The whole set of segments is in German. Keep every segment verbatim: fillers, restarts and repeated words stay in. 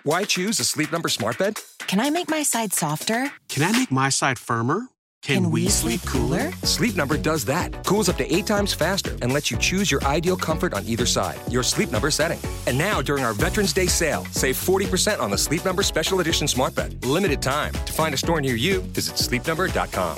Why choose a Sleep Number smart bed? Can I make my side softer? Can I make my side firmer? Can, Can we, we sleep cooler? Sleep Number does that. Cools up to eight times faster and lets you choose your ideal comfort on either side. Your Sleep Number setting. And now, during our Veterans Day sale, save forty percent on the Sleep Number Special Edition smart bed. Limited time. To find a store near you, visit sleep number dot com.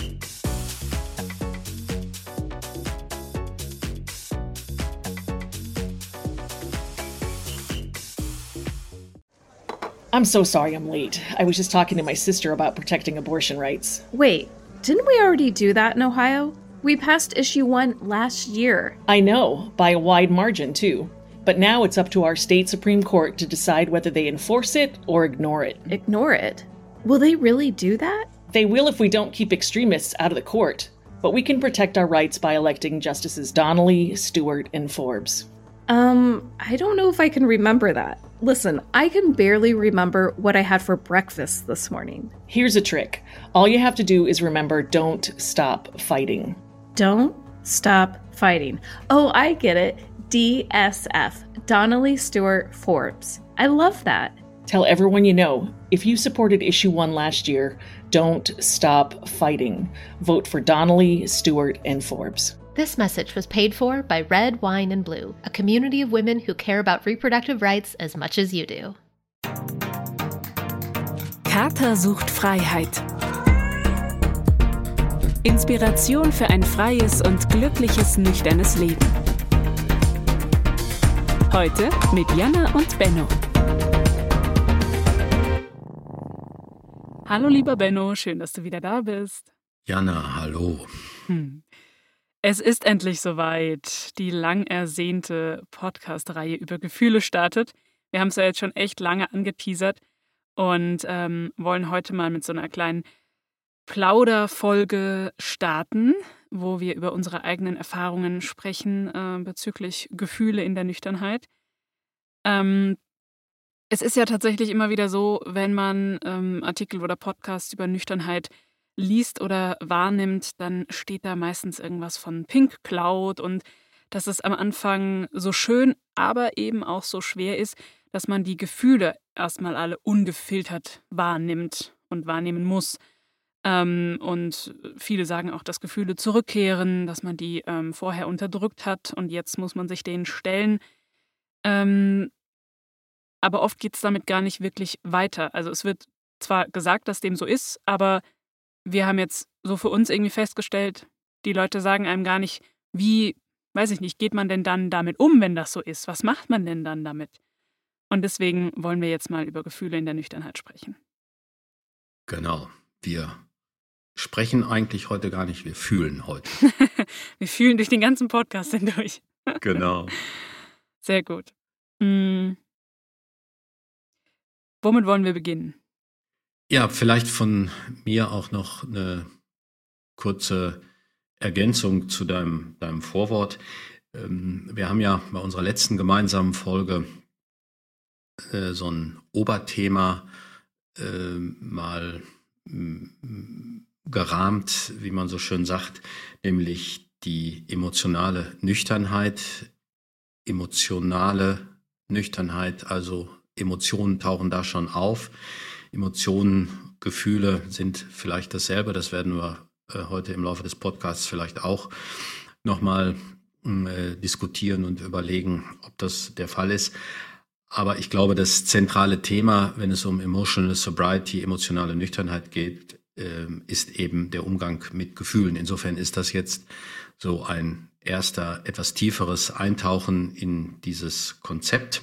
I'm so sorry I'm late. I was just talking to my sister about protecting abortion rights. Wait, didn't we already do that in Ohio? We passed issue one last year. I know, by a wide margin, too. But now it's up to our state Supreme Court to decide whether they enforce it or ignore it. Ignore it? Will they really do that? They will if we don't keep extremists out of the court. But we can protect our rights by electing Justices Donnelly, Stewart, and Forbes. Um, I don't know if I can remember that. Listen, I can barely remember what I had for breakfast this morning. Here's a trick. All you have to do is remember, don't stop fighting. Don't stop fighting. Oh, I get it. D S F. Donnelly, Stewart, Forbes. I love that. Tell everyone you know, if you supported issue one last year, don't stop fighting. Vote for Donnelly, Stewart, and Forbes. This message was paid for by Red, Wine, and Blue, a community of women who care about reproductive rights as much as you do. Kater sucht Freiheit. Inspiration für ein freies und glückliches, nüchternes Leben. Heute mit Jana und Benno. Hallo lieber Benno, schön, dass du wieder da bist. Jana, hallo. Hm. Es ist endlich soweit. Die lang ersehnte Podcast-Reihe über Gefühle startet. Wir haben es ja jetzt schon echt lange angeteasert und ähm, wollen heute mal mit so einer kleinen Plauderfolge starten, wo wir über unsere eigenen Erfahrungen sprechen äh, bezüglich Gefühle in der Nüchternheit. Ähm, es ist ja tatsächlich immer wieder so, wenn man ähm, Artikel oder Podcasts über Nüchternheit liest oder wahrnimmt, dann steht da meistens irgendwas von Pink Cloud und dass es am Anfang so schön, aber eben auch so schwer ist, dass man die Gefühle erstmal alle ungefiltert wahrnimmt und wahrnehmen muss. Ähm, und viele sagen auch, dass Gefühle zurückkehren, dass man die ähm, vorher unterdrückt hat und jetzt muss man sich denen stellen. Ähm, aber oft geht es damit gar nicht wirklich weiter. Also es wird zwar gesagt, dass dem so ist, aber wir haben jetzt so für uns irgendwie festgestellt, die Leute sagen einem gar nicht, wie, weiß ich nicht, geht man denn dann damit um, wenn das so ist? Was macht man denn dann damit? Und deswegen wollen wir jetzt mal über Gefühle in der Nüchternheit sprechen. Genau, wir sprechen eigentlich heute gar nicht, wir fühlen heute. Wir fühlen durch den ganzen Podcast hindurch. Genau. Sehr gut. Hm. Womit wollen wir beginnen? Ja, vielleicht von mir auch noch eine kurze Ergänzung zu deinem, deinem Vorwort. Ähm, wir haben ja bei unserer letzten gemeinsamen Folge äh, so ein Oberthema äh, mal m, gerahmt, wie man so schön sagt, nämlich die emotionale Nüchternheit. Emotionale Nüchternheit, also Emotionen tauchen da schon auf. Emotionen, Gefühle sind vielleicht dasselbe. Das werden wir äh, heute im Laufe des Podcasts vielleicht auch nochmal äh, diskutieren und überlegen, ob das der Fall ist. Aber ich glaube, das zentrale Thema, wenn es um Emotional Sobriety, emotionale Nüchternheit geht, äh, ist eben der Umgang mit Gefühlen. Insofern ist das jetzt so ein erster, etwas tieferes Eintauchen in dieses Konzept.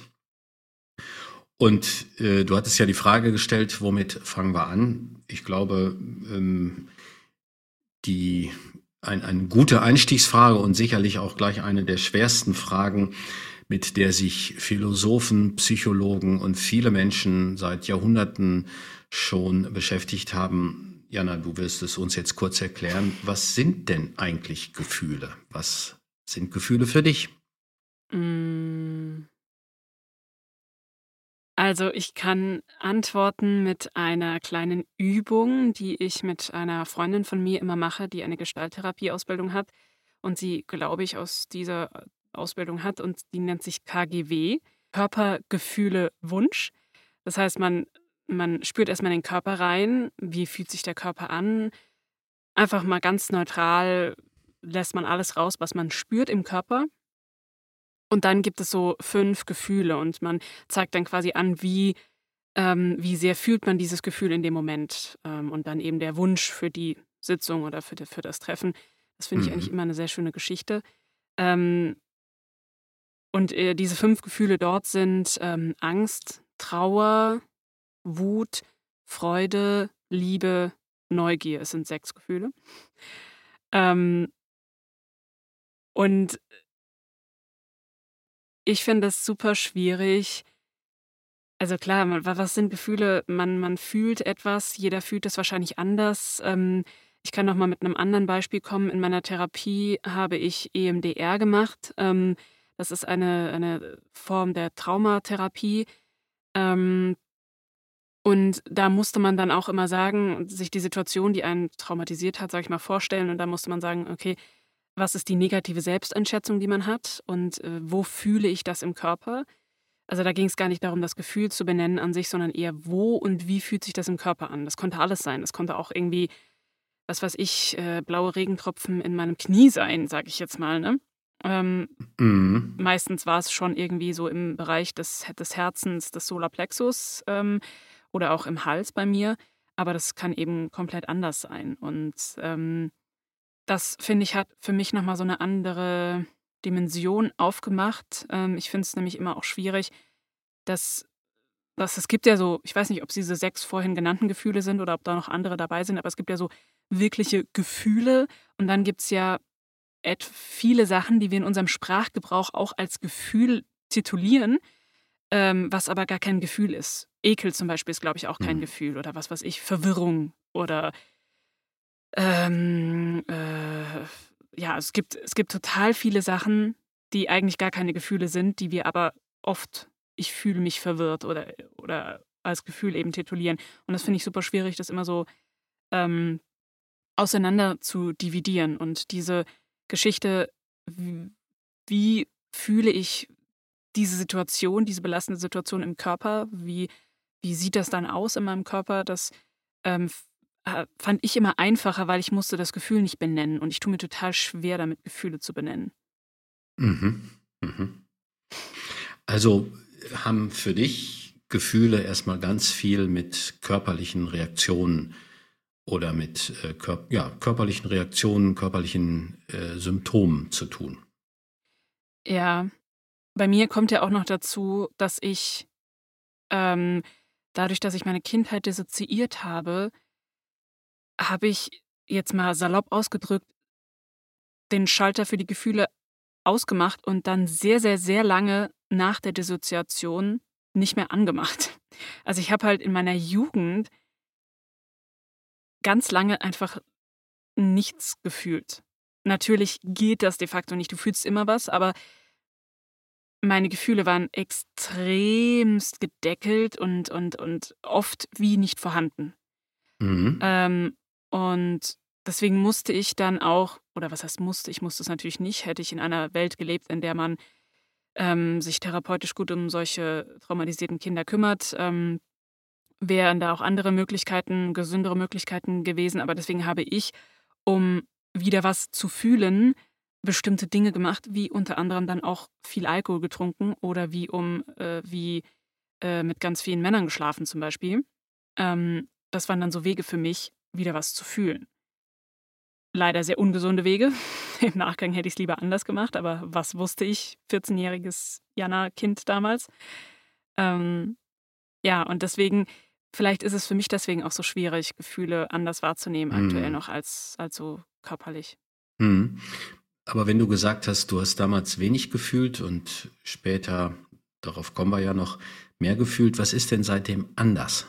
Und äh, du hattest ja die Frage gestellt, womit fangen wir an? Ich glaube, ähm, die ein, eine gute Einstiegsfrage und sicherlich auch gleich eine der schwersten Fragen, mit der sich Philosophen, Psychologen und viele Menschen seit Jahrhunderten schon beschäftigt haben. Jana, du wirst es uns jetzt kurz erklären. Was sind denn eigentlich Gefühle? Was sind Gefühle für dich? Mm. Also ich kann antworten mit einer kleinen Übung, die ich mit einer Freundin von mir immer mache, die eine Gestalttherapie-Ausbildung hat und sie, glaube ich, aus dieser Ausbildung hat und die nennt sich K G W, Körper, Gefühle, Wunsch. Das heißt, man, man spürt erstmal in den Körper rein, wie fühlt sich der Körper an. Einfach mal ganz neutral lässt man alles raus, was man spürt im Körper. Und dann gibt es so fünf Gefühle und man zeigt dann quasi an, wie, ähm, wie sehr fühlt man dieses Gefühl in dem Moment. Ähm, und dann eben der Wunsch für die Sitzung oder für, die, für das Treffen. Das finde ich eigentlich Mhm. immer eine sehr schöne Geschichte. Ähm, und äh, diese fünf Gefühle dort sind ähm, Angst, Trauer, Wut, Freude, Liebe, Neugier. Es sind sechs Gefühle. Ähm, und ich finde es super schwierig. Also klar, man- wa- was sind Gefühle? Man, man fühlt etwas, jeder fühlt es wahrscheinlich anders. Ähm, ich kann noch mal mit einem anderen Beispiel kommen. In meiner Therapie habe ich E M D R gemacht. Ähm, das ist eine, eine Form der Traumatherapie. Ähm, und da musste man dann auch immer sagen, sich die Situation, die einen traumatisiert hat, sage ich mal, vorstellen. Und da musste man sagen, okay, was ist die negative Selbsteinschätzung, die man hat und äh, wo fühle ich das im Körper? Also da ging es gar nicht darum, das Gefühl zu benennen an sich, sondern eher, wo und wie fühlt sich das im Körper an? Das konnte alles sein. Das konnte auch irgendwie, was weiß ich, äh, blaue Regentropfen in meinem Knie sein, sage ich jetzt mal. Ne? Ähm, Mhm. meistens war es schon irgendwie so im Bereich des, des Herzens, des Solarplexus ähm, oder auch im Hals bei mir. Aber das kann eben komplett anders sein. Und ähm, das, finde ich, hat für mich nochmal so eine andere Dimension aufgemacht. Ähm, ich finde es nämlich immer auch schwierig, dass, dass es gibt ja so, ich weiß nicht, ob es diese sechs vorhin genannten Gefühle sind oder ob da noch andere dabei sind, aber es gibt ja so wirkliche Gefühle und dann gibt es ja et viele Sachen, die wir in unserem Sprachgebrauch auch als Gefühl titulieren, ähm, was aber gar kein Gefühl ist. Ekel zum Beispiel ist, glaube ich, auch kein Mhm. Gefühl oder was weiß ich, Verwirrung oder ähm, äh, ja, es gibt, es gibt total viele Sachen, die eigentlich gar keine Gefühle sind, die wir aber oft, ich fühle mich verwirrt oder, oder als Gefühl eben titulieren. Und das finde ich super schwierig, das immer so ähm, auseinander zu dividieren. Und diese Geschichte, wie, wie fühle ich diese Situation, diese belastende Situation im Körper, wie, wie sieht das dann aus in meinem Körper, das ähm, f- äh, fand ich immer einfacher, weil ich musste das Gefühl nicht benennen und ich tue mir total schwer damit, Gefühle zu benennen. Mhm. Mhm. Also haben für dich Gefühle erstmal ganz viel mit körperlichen Reaktionen oder mit äh, kör ja, körperlichen Reaktionen, körperlichen äh, Symptomen zu tun. Ja, bei mir kommt ja auch noch dazu, dass ich ähm, dadurch, dass ich meine Kindheit dissoziiert habe, habe ich jetzt mal salopp ausgedrückt den Schalter für die Gefühle ausgemacht und dann sehr, sehr, sehr lange nach der Dissoziation nicht mehr angemacht. Also ich habe halt in meiner Jugend ganz lange einfach nichts gefühlt. Natürlich geht das de facto nicht, du fühlst immer was, aber meine Gefühle waren extremst gedeckelt und, und, und oft wie nicht vorhanden. Mhm. Ähm, und deswegen musste ich dann auch, oder was heißt musste, ich musste es natürlich nicht, hätte ich in einer Welt gelebt, in der man ähm, sich therapeutisch gut um solche traumatisierten Kinder kümmert, ähm, wären da auch andere Möglichkeiten, gesündere Möglichkeiten gewesen. Aber deswegen habe ich, um wieder was zu fühlen, bestimmte Dinge gemacht, wie unter anderem dann auch viel Alkohol getrunken oder wie um äh, wie äh, mit ganz vielen Männern geschlafen zum Beispiel. Ähm, das waren dann so Wege für mich, wieder was zu fühlen. Leider sehr ungesunde Wege. Im Nachgang hätte ich es lieber anders gemacht, aber was wusste ich, vierzehnjähriges Jana-Kind damals? Ähm, ja, und deswegen, vielleicht ist es für mich deswegen auch so schwierig, Gefühle anders wahrzunehmen aktuell Mhm. noch als, als so körperlich. Mhm. Aber wenn du gesagt hast, du hast damals wenig gefühlt und später, darauf kommen wir ja noch, mehr gefühlt, was ist denn seitdem anders?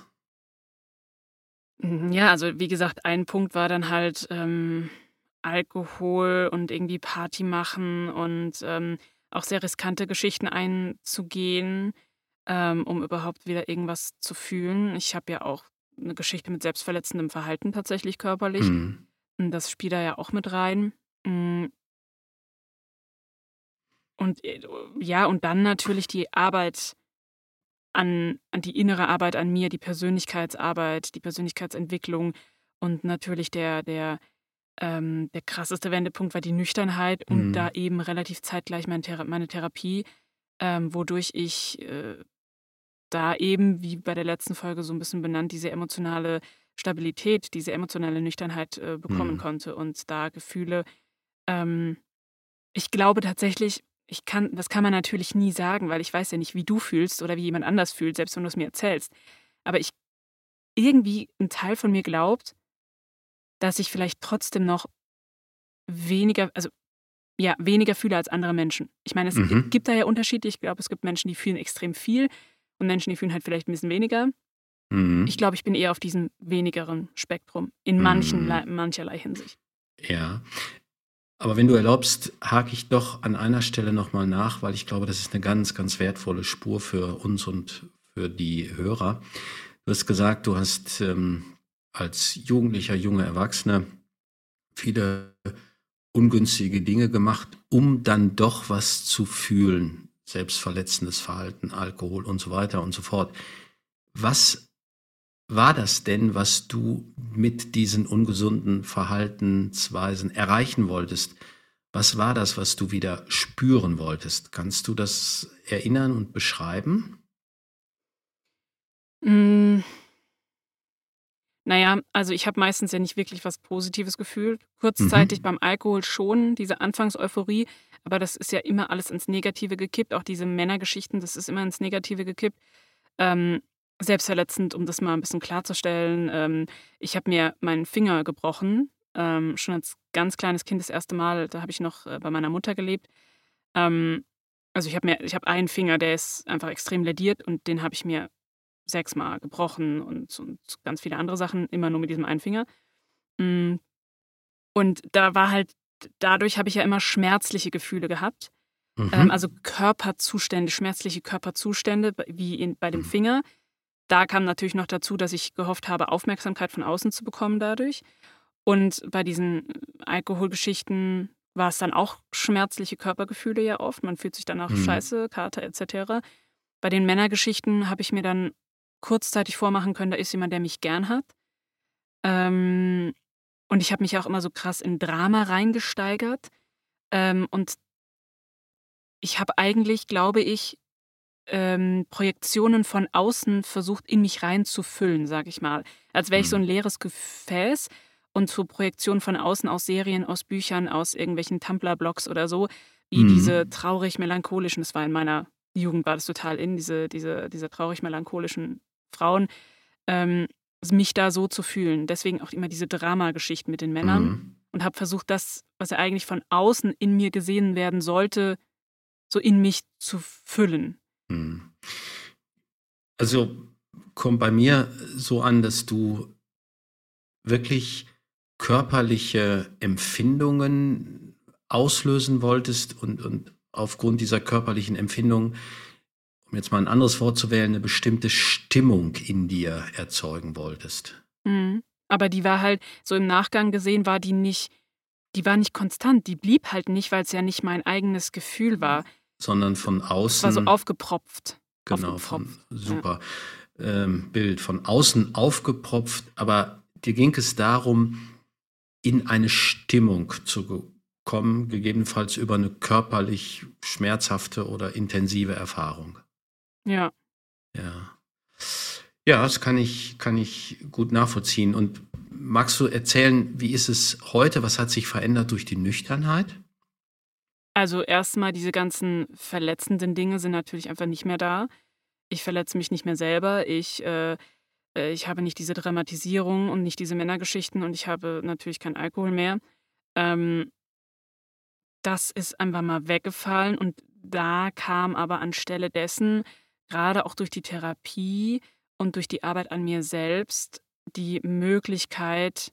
Mhm, ja, also wie gesagt, ein Punkt war dann halt ähm, Alkohol und irgendwie Party machen und ähm, auch sehr riskante Geschichten einzugehen, ähm, um überhaupt wieder irgendwas zu fühlen. Ich habe ja auch eine Geschichte mit selbstverletzendem Verhalten tatsächlich körperlich. Mhm. Und das spielt da ja auch mit rein. Mm, Und äh, ja, und dann natürlich die Arbeit an, an die innere Arbeit an mir, die Persönlichkeitsarbeit, die Persönlichkeitsentwicklung und natürlich der, der, ähm, der krasseste Wendepunkt war die Nüchternheit und Mhm. da eben relativ zeitgleich meine, Thera meine Therapie, ähm, wodurch ich äh, da eben, wie bei der letzten Folge so ein bisschen benannt, diese emotionale Stabilität, diese emotionale Nüchternheit äh, bekommen Mhm. konnte und da Gefühle, ähm, ich glaube tatsächlich, ich kann, das kann man natürlich nie sagen, weil ich weiß ja nicht, wie du fühlst oder wie jemand anders fühlt, selbst wenn du es mir erzählst. Aber ich irgendwie, ein Teil von mir glaubt, dass ich vielleicht trotzdem noch weniger, also ja, weniger fühle als andere Menschen. Ich meine, es Mhm. gibt da ja Unterschiede. Ich glaube, es gibt Menschen, die fühlen extrem viel und Menschen, die fühlen halt vielleicht ein bisschen weniger. Mhm. Ich glaube, ich bin eher auf diesem wenigeren Spektrum in manchen, Mhm. mancherlei Hinsicht. Ja. Aber wenn du erlaubst, hake ich doch an einer Stelle nochmal nach, weil ich glaube, das ist eine ganz, ganz wertvolle Spur für uns und für die Hörer. Du hast gesagt, du hast ähm, als Jugendlicher, junger Erwachsener viele ungünstige Dinge gemacht, um dann doch was zu fühlen. Selbstverletzendes Verhalten, Alkohol und so weiter und so fort. Was war das denn, was du mit diesen ungesunden Verhaltensweisen erreichen wolltest? Was war das, was du wieder spüren wolltest? Kannst du das erinnern und beschreiben? Mm, naja, also ich habe meistens ja nicht wirklich was Positives gefühlt. Kurzzeitig Mhm. beim Alkohol schon, diese Anfangseuphorie, aber das ist ja immer alles ins Negative gekippt. Auch diese Männergeschichten, das ist immer ins Negative gekippt. Ähm, selbstverletzend, um das mal ein bisschen klarzustellen. Ähm, ich habe mir meinen Finger gebrochen, ähm, schon als ganz kleines Kind das erste Mal. Da habe ich noch äh, bei meiner Mutter gelebt. Ähm, also ich habe mir, ich habe einen Finger, der ist einfach extrem lädiert und den habe ich mir sechsmal gebrochen und, und ganz viele andere Sachen, immer nur mit diesem einen Finger. Mm, Und da war halt, dadurch habe ich ja immer schmerzliche Gefühle gehabt. Ähm, also Mhm. Körperzustände, schmerzliche Körperzustände, wie in, bei dem Mhm. Finger. Da kam natürlich noch dazu, dass ich gehofft habe, Aufmerksamkeit von außen zu bekommen dadurch. Und bei diesen Alkoholgeschichten war es dann auch schmerzliche Körpergefühle ja oft. Man fühlt sich danach Mhm. scheiße, Kater et cetera. Bei den Männergeschichten habe ich mir dann kurzzeitig vormachen können, da ist jemand, der mich gern hat. Ähm, und ich habe mich auch immer so krass in Drama reingesteigert. Ähm, und ich habe eigentlich, glaube ich, ähm, Projektionen von außen versucht, in mich reinzufüllen, sage ich mal. Als wäre ich so ein Mhm. leeres Gefäß und so Projektionen von außen aus Serien, aus Büchern, aus irgendwelchen Tumblr-Blogs oder so, wie diese Mhm. traurig-melancholischen, das war in meiner Jugend, war das total in, diese, diese, diese traurig-melancholischen Frauen, ähm, mich da so zu fühlen. Deswegen auch immer diese Dramageschichten mit den Männern Mhm. und habe versucht, das, was ja eigentlich von außen in mir gesehen werden sollte, so in mich zu füllen. Mhm. Also kommt bei mir so an, dass du wirklich körperliche Empfindungen auslösen wolltest und, und aufgrund dieser körperlichen Empfindungen, um jetzt mal ein anderes Wort zu wählen, eine bestimmte Stimmung in dir erzeugen wolltest. Mhm. Aber die war halt, so im Nachgang gesehen, war die nicht, die war nicht konstant. Die blieb halt nicht, weil es ja nicht mein eigenes Gefühl war. Sondern von Es war so außen, aufgepropft. genau, von Aufgepropft. Ja. super ähm, Bild, von außen aufgepropft, aber dir ging es darum, in eine Stimmung zu ge- kommen, gegebenenfalls über eine körperlich schmerzhafte oder intensive Erfahrung. Ja. Ja. Ja, das kann ich, kann ich gut nachvollziehen. Und magst du erzählen, wie ist es heute? Was hat sich verändert durch die Nüchternheit? Also erstmal diese ganzen verletzenden Dinge sind natürlich einfach nicht mehr da. Ich verletze mich nicht mehr selber. Ich, äh, äh, ich habe nicht diese Dramatisierung und nicht diese Männergeschichten und ich habe natürlich keinen Alkohol mehr. Ähm, das ist einfach mal weggefallen und da kam aber anstelle dessen, gerade auch durch die Therapie und durch die Arbeit an mir selbst, die Möglichkeit,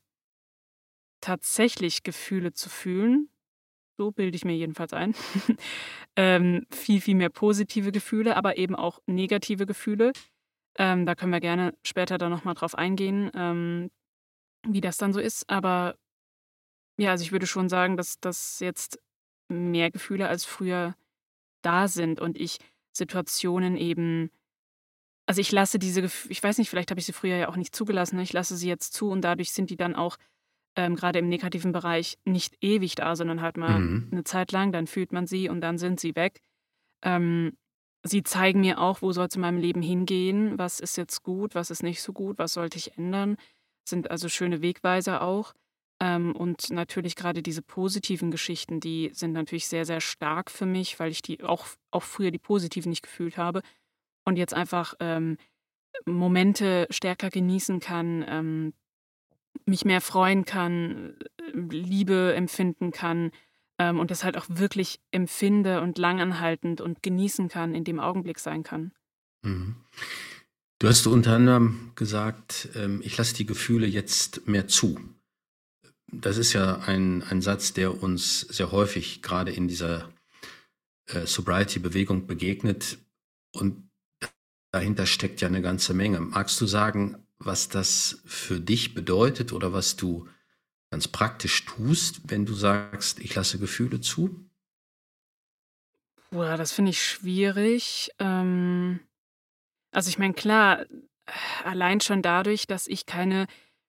tatsächlich Gefühle zu fühlen. So bilde ich mir jedenfalls ein. ähm, viel, viel mehr positive Gefühle, aber eben auch negative Gefühle. Ähm, da können wir gerne später dann nochmal drauf eingehen, ähm, wie das dann so ist. Aber ja, also ich würde schon sagen, dass dass jetzt mehr Gefühle als früher da sind und ich Situationen eben also ich lasse diese Gefühle, ich weiß nicht, vielleicht habe ich sie früher ja auch nicht zugelassen, ne? Ich lasse sie jetzt zu und dadurch sind die dann auch ähm, gerade im negativen Bereich nicht ewig da, sondern halt mal Mhm. eine Zeit lang, dann fühlt man sie und dann sind sie weg. Ähm, sie zeigen mir auch, wo soll es in meinem Leben hingehen, was ist jetzt gut, was ist nicht so gut, was sollte ich ändern. Sind also schöne Wegweiser auch. Ähm, und natürlich gerade diese positiven Geschichten, die sind natürlich sehr, sehr stark für mich, weil ich die auch, auch früher die positiven nicht gefühlt habe und jetzt einfach ähm, Momente stärker genießen kann, ähm, mich mehr freuen kann, äh, Liebe empfinden kann ähm, und das halt auch wirklich empfinde und langanhaltend und genießen kann, in dem Augenblick sein kann. Mhm. Du hast unter anderem gesagt, ähm, ich lasse die Gefühle jetzt mehr zu. Das ist ja ein, ein Satz, der uns sehr häufig gerade in dieser äh, Sobriety-Bewegung begegnet und dahinter steckt ja eine ganze Menge. Magst du sagen, was das für dich bedeutet oder was du ganz praktisch tust, wenn du sagst, ich lasse Gefühle zu? Boah, das finde ich schwierig. Ähm, also ich meine, klar, äh, allein schon dadurch, dass ich keine,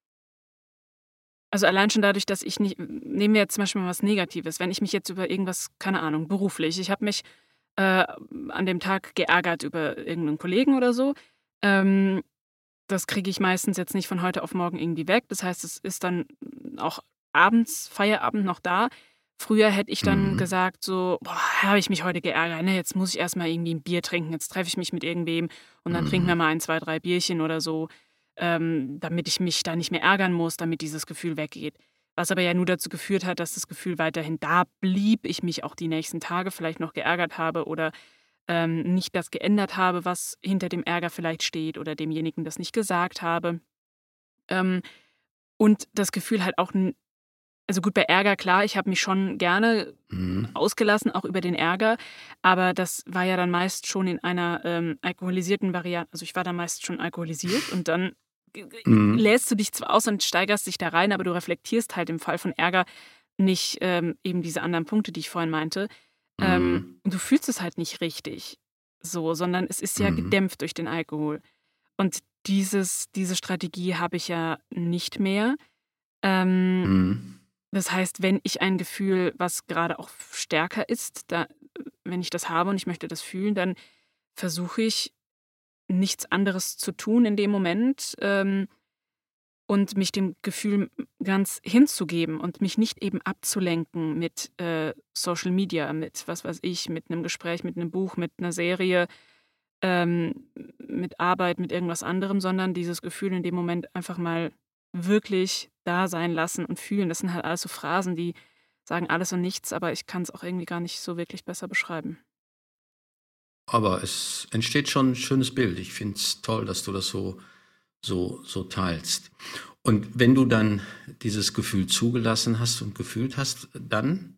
also allein schon dadurch, dass ich nicht, nehmen wir jetzt zum Beispiel mal was Negatives, wenn ich mich jetzt über irgendwas, keine Ahnung, beruflich, ich habe mich äh, an dem Tag geärgert über irgendeinen Kollegen oder so, ähm, das kriege ich meistens jetzt nicht von heute auf morgen irgendwie weg. Das heißt, es ist dann auch abends, Feierabend noch da. Früher hätte ich dann Mhm. gesagt, so, boah, habe ich mich heute geärgert, ne? Jetzt muss ich erstmal irgendwie ein Bier trinken, jetzt treffe ich mich mit irgendwem und dann trinken wir Mhm. mal ein, zwei, drei Bierchen oder so, ähm, damit ich mich da nicht mehr ärgern muss, damit dieses Gefühl weggeht. Was aber ja nur dazu geführt hat, dass das Gefühl weiterhin da blieb, ich mich auch die nächsten Tage vielleicht noch geärgert habe oder ähm, nicht das geändert habe, was hinter dem Ärger vielleicht steht oder demjenigen das nicht gesagt habe. Ähm, und das Gefühl halt auch, n- also gut, bei Ärger, klar, ich habe mich schon gerne Mhm. ausgelassen, auch über den Ärger, aber das war ja dann meist schon in einer ähm, alkoholisierten Variante, also ich war dann meist schon alkoholisiert und dann g- g- Mhm. lässt du dich zwar aus und steigerst dich da rein, aber du reflektierst halt im Fall von Ärger nicht ähm, eben diese anderen Punkte, die ich vorhin meinte. Ähm, Mhm. und du fühlst es halt nicht richtig so, sondern es ist ja Mhm. gedämpft durch den Alkohol. Und dieses, diese Strategie habe ich ja nicht mehr. Ähm, Mhm. das heißt, wenn ich ein Gefühl, was gerade auch stärker ist, da, wenn ich das habe und ich möchte das fühlen, dann versuche ich nichts anderes zu tun in dem Moment ähm, und mich dem Gefühl ganz hinzugeben und mich nicht eben abzulenken mit äh, Social Media, mit was weiß ich, mit einem Gespräch, mit einem Buch, mit einer Serie, ähm, mit Arbeit, mit irgendwas anderem, sondern dieses Gefühl in dem Moment einfach mal wirklich da sein lassen und fühlen. Das sind halt alles so Phrasen, die sagen alles und nichts, aber ich kann es auch irgendwie gar nicht so wirklich besser beschreiben. Aber es entsteht schon ein schönes Bild. Ich finde es toll, dass du das so, so, so teilst. Und wenn du dann dieses Gefühl zugelassen hast und gefühlt hast, dann?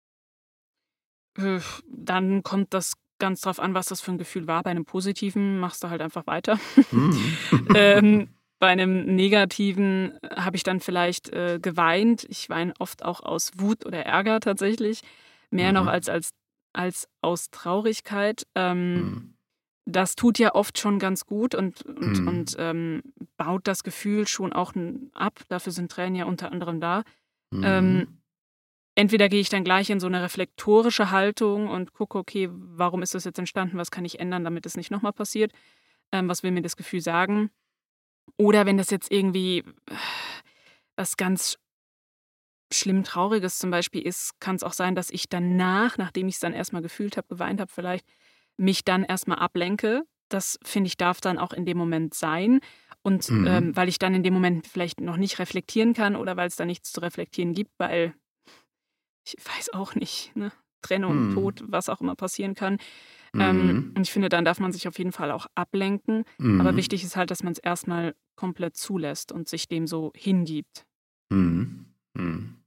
Äh, Dann kommt das ganz drauf an, was das für ein Gefühl war. Bei einem positiven machst du halt einfach weiter. Mhm. ähm, bei einem negativen habe ich dann vielleicht äh, geweint. Ich weine oft auch aus Wut oder Ärger tatsächlich. Mehr noch Mhm. als, als, als aus Traurigkeit. Ähm, Mhm. das tut ja oft schon ganz gut und, und, Mhm. und ähm, baut das Gefühl schon auch n- ab. Dafür sind Tränen ja unter anderem da. Ähm, Mhm. entweder gehe ich dann gleich in so eine reflektorische Haltung und gucke, okay, warum ist das jetzt entstanden? Was kann ich ändern, damit es nicht nochmal passiert? Ähm, was will mir das Gefühl sagen? Oder wenn das jetzt irgendwie äh, was ganz schlimm Trauriges zum Beispiel ist, kann es auch sein, dass ich danach, nachdem ich es dann erstmal gefühlt habe, geweint habe vielleicht, mich dann erstmal ablenke. Das finde ich darf dann auch in dem Moment sein. Und ähm, Mhm. weil ich dann in dem Moment vielleicht noch nicht reflektieren kann oder weil es da nichts zu reflektieren gibt, weil ich weiß auch nicht, ne? Trennung, Mhm. Tod, was auch immer passieren kann. Ähm, Mhm. und ich finde, dann darf man sich auf jeden Fall auch ablenken. Aber Mhm. wichtig ist halt, dass man es erstmal komplett zulässt und sich dem so hingibt. Mhm. Mhm.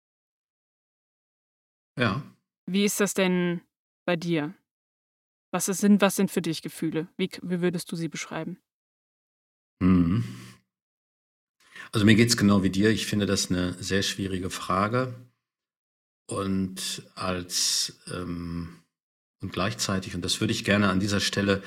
Ja. Wie ist das denn bei dir? Was ist, sind, was sind für dich Gefühle? Wie, k- wie würdest du sie beschreiben? Mhm. Also mir geht es genau wie dir. Ich finde das eine sehr schwierige Frage. Und als ähm, und gleichzeitig, und das würde ich gerne an dieser Stelle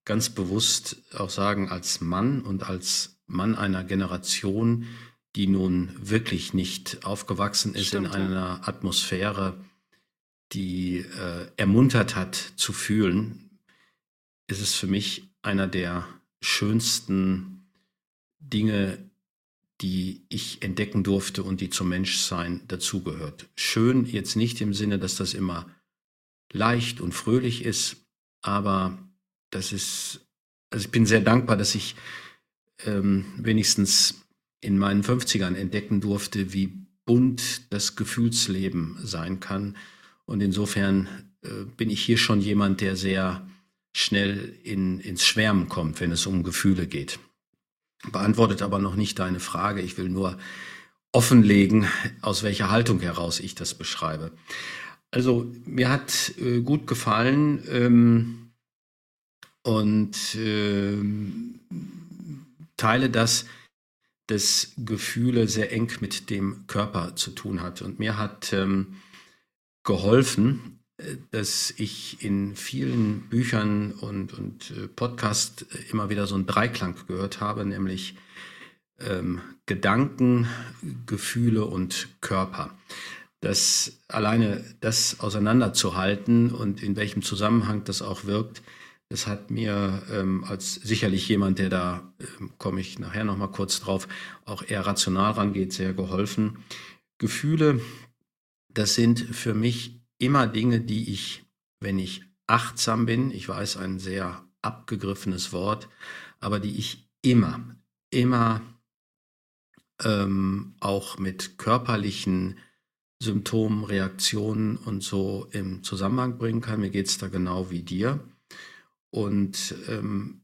ganz bewusst auch sagen, als Mann und als Mann einer Generation, die nun wirklich nicht aufgewachsen ist Stimmt, in ja. einer Atmosphäre, die äh, ermuntert hat zu fühlen, ist es für mich einer der schönsten Dinge, die ich entdecken durfte und die zum Menschsein dazugehört. Schön jetzt nicht im Sinne, dass das immer leicht und fröhlich ist, aber das ist, also ich bin sehr dankbar, dass ich ähm, wenigstens in meinen fünfzigern entdecken durfte, wie bunt das Gefühlsleben sein kann. Und insofern äh, bin ich hier schon jemand, der sehr schnell in, ins Schwärmen kommt, wenn es um Gefühle geht. Beantwortet aber noch nicht deine Frage. Ich will nur offenlegen, aus welcher Haltung heraus ich das beschreibe. Also mir hat äh, gut gefallen ähm, und ähm, teile das, dass Gefühle sehr eng mit dem Körper zu tun hat. Und mir hat ähm, geholfen, dass ich in vielen Büchern und, und äh, Podcasts immer wieder so einen Dreiklang gehört habe, nämlich ähm, Gedanken, Gefühle und Körper. Das alleine das auseinanderzuhalten und in welchem Zusammenhang das auch wirkt, das hat mir ähm, als sicherlich jemand, der da, ähm, komme ich nachher nochmal kurz drauf, auch eher rational rangeht, sehr geholfen. Gefühle, das sind für mich immer Dinge, die ich, wenn ich achtsam bin, ich weiß, ein sehr abgegriffenes Wort, aber die ich immer, immer ähm, auch mit körperlichen Symptomen, Reaktionen und so im Zusammenhang bringen kann. Mir geht es da genau wie dir. Und ähm,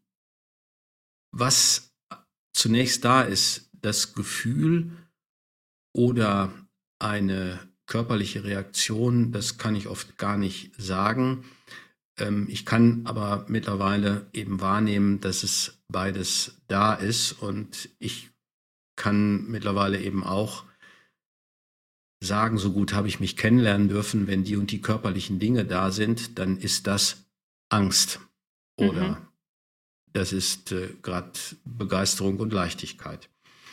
was zunächst da ist, das Gefühl oder eine körperliche Reaktion, das kann ich oft gar nicht sagen. Ähm, ich kann aber mittlerweile eben wahrnehmen, dass es beides da ist. Und ich kann mittlerweile eben auch sagen, so gut habe ich mich kennenlernen dürfen, wenn die und die körperlichen Dinge da sind, dann ist das Angst. Oder mhm. das ist äh, gerade Begeisterung und Leichtigkeit.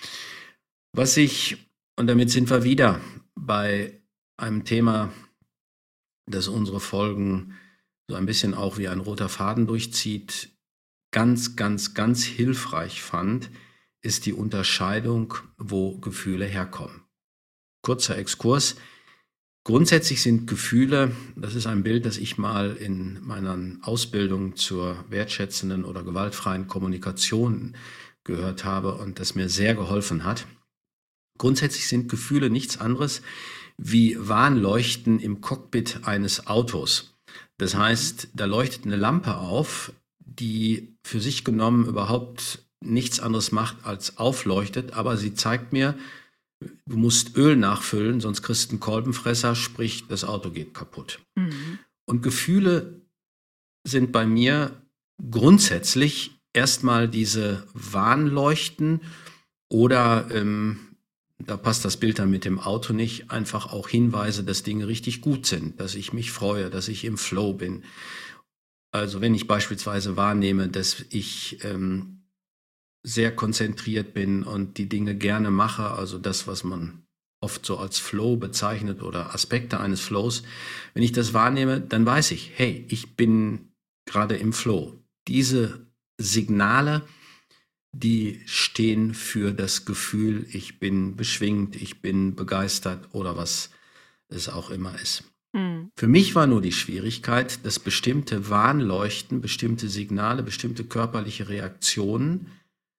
Was ich, und damit sind wir wieder bei einem Thema, das unsere Folgen so ein bisschen auch wie ein roter Faden durchzieht, ganz, ganz, ganz hilfreich fand, ist die Unterscheidung, wo Gefühle herkommen. Kurzer Exkurs. Grundsätzlich sind Gefühle, das ist ein Bild, das ich mal in meiner Ausbildung zur wertschätzenden oder gewaltfreien Kommunikation gehört habe und das mir sehr geholfen hat. Grundsätzlich sind Gefühle nichts anderes wie Warnleuchten im Cockpit eines Autos. Das heißt, da leuchtet eine Lampe auf, die für sich genommen überhaupt nichts anderes macht als aufleuchtet, aber sie zeigt mir, du musst Öl nachfüllen, sonst kriegst du einen Kolbenfresser, sprich, das Auto geht kaputt. Mhm. Und Gefühle sind bei mir grundsätzlich erstmal diese Warnleuchten oder, ähm, da passt das Bild dann mit dem Auto nicht, einfach auch Hinweise, dass Dinge richtig gut sind, dass ich mich freue, dass ich im Flow bin. Also wenn ich beispielsweise wahrnehme, dass ich ähm, sehr konzentriert bin und die Dinge gerne mache, also das, was man oft so als Flow bezeichnet oder Aspekte eines Flows, wenn ich das wahrnehme, dann weiß ich, hey, ich bin gerade im Flow. Diese Signale, die stehen für das Gefühl, ich bin beschwingt, ich bin begeistert oder was es auch immer ist. Mhm. Für mich war nur die Schwierigkeit, dass bestimmte Warnleuchten, bestimmte Signale, bestimmte körperliche Reaktionen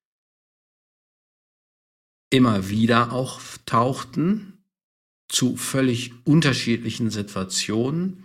immer wieder auftauchten zu völlig unterschiedlichen Situationen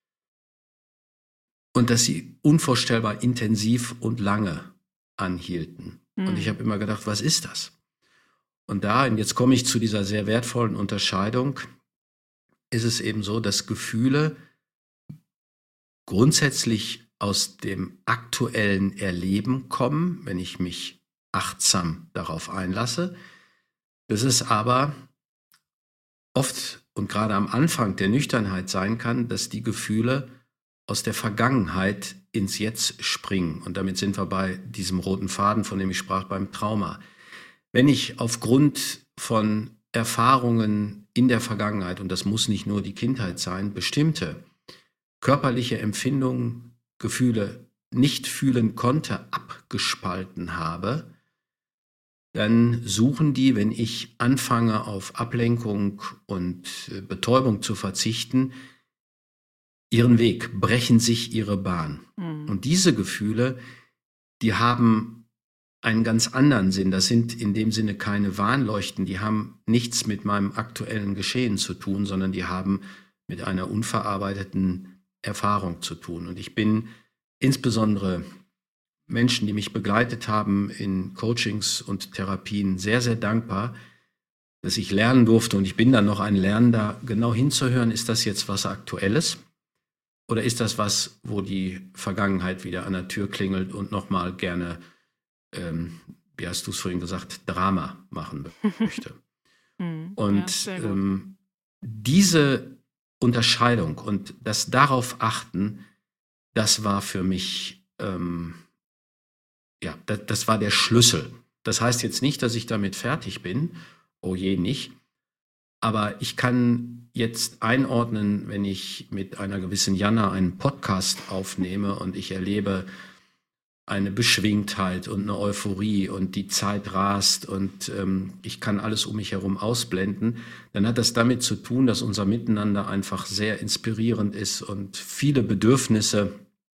und dass sie unvorstellbar intensiv und lange anhielten. Mhm. Und ich habe immer gedacht, was ist das? Und da, und jetzt komme ich zu dieser sehr wertvollen Unterscheidung, ist es eben so, dass Gefühle grundsätzlich aus dem aktuellen Erleben kommen, wenn ich mich achtsam darauf einlasse. Das ist aber oft und gerade am Anfang der Nüchternheit sein kann, dass die Gefühle aus der Vergangenheit ins Jetzt springen. Und damit sind wir bei diesem roten Faden, von dem ich sprach, beim Trauma. Wenn ich aufgrund von Erfahrungen in der Vergangenheit, und das muss nicht nur die Kindheit sein, bestimmte körperliche Empfindungen, Gefühle nicht fühlen konnte, abgespalten habe, dann suchen die, wenn ich anfange, auf Ablenkung und Betäubung zu verzichten, ihren Weg, brechen sich ihre Bahn. Mhm. Und diese Gefühle, die haben einen ganz anderen Sinn. Das sind in dem Sinne keine Warnleuchten, die haben nichts mit meinem aktuellen Geschehen zu tun, sondern die haben mit einer unverarbeiteten Erfahrung zu tun. Und ich bin insbesondere Menschen, die mich begleitet haben in Coachings und Therapien, sehr, sehr dankbar, dass ich lernen durfte, und ich bin dann noch ein Lernender, genau hinzuhören, ist das jetzt was Aktuelles oder ist das was, wo die Vergangenheit wieder an der Tür klingelt und nochmal gerne, ähm, wie hast du es vorhin gesagt, Drama machen möchte. Und ja, ähm, diese Unterscheidung und das darauf achten, das war für mich, ähm, ja, das, das war der Schlüssel. Das heißt jetzt nicht, dass ich damit fertig bin, oh je nicht, aber ich kann jetzt einordnen, wenn ich mit einer gewissen Jana einen Podcast aufnehme und ich erlebe eine Beschwingtheit und eine Euphorie und die Zeit rast und ähm, ich kann alles um mich herum ausblenden, dann hat das damit zu tun, dass unser Miteinander einfach sehr inspirierend ist und viele Bedürfnisse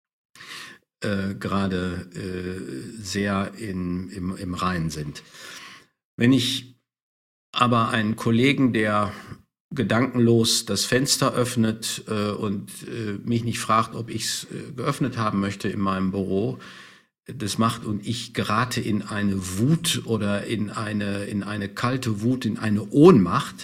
äh, gerade äh, sehr in, im, im Reinen sind. Wenn ich aber einen Kollegen, der gedankenlos das Fenster öffnet äh, und äh, mich nicht fragt, ob ich es äh, geöffnet haben möchte in meinem Büro, das macht und ich gerate in eine Wut oder in eine, in eine kalte Wut, in eine Ohnmacht,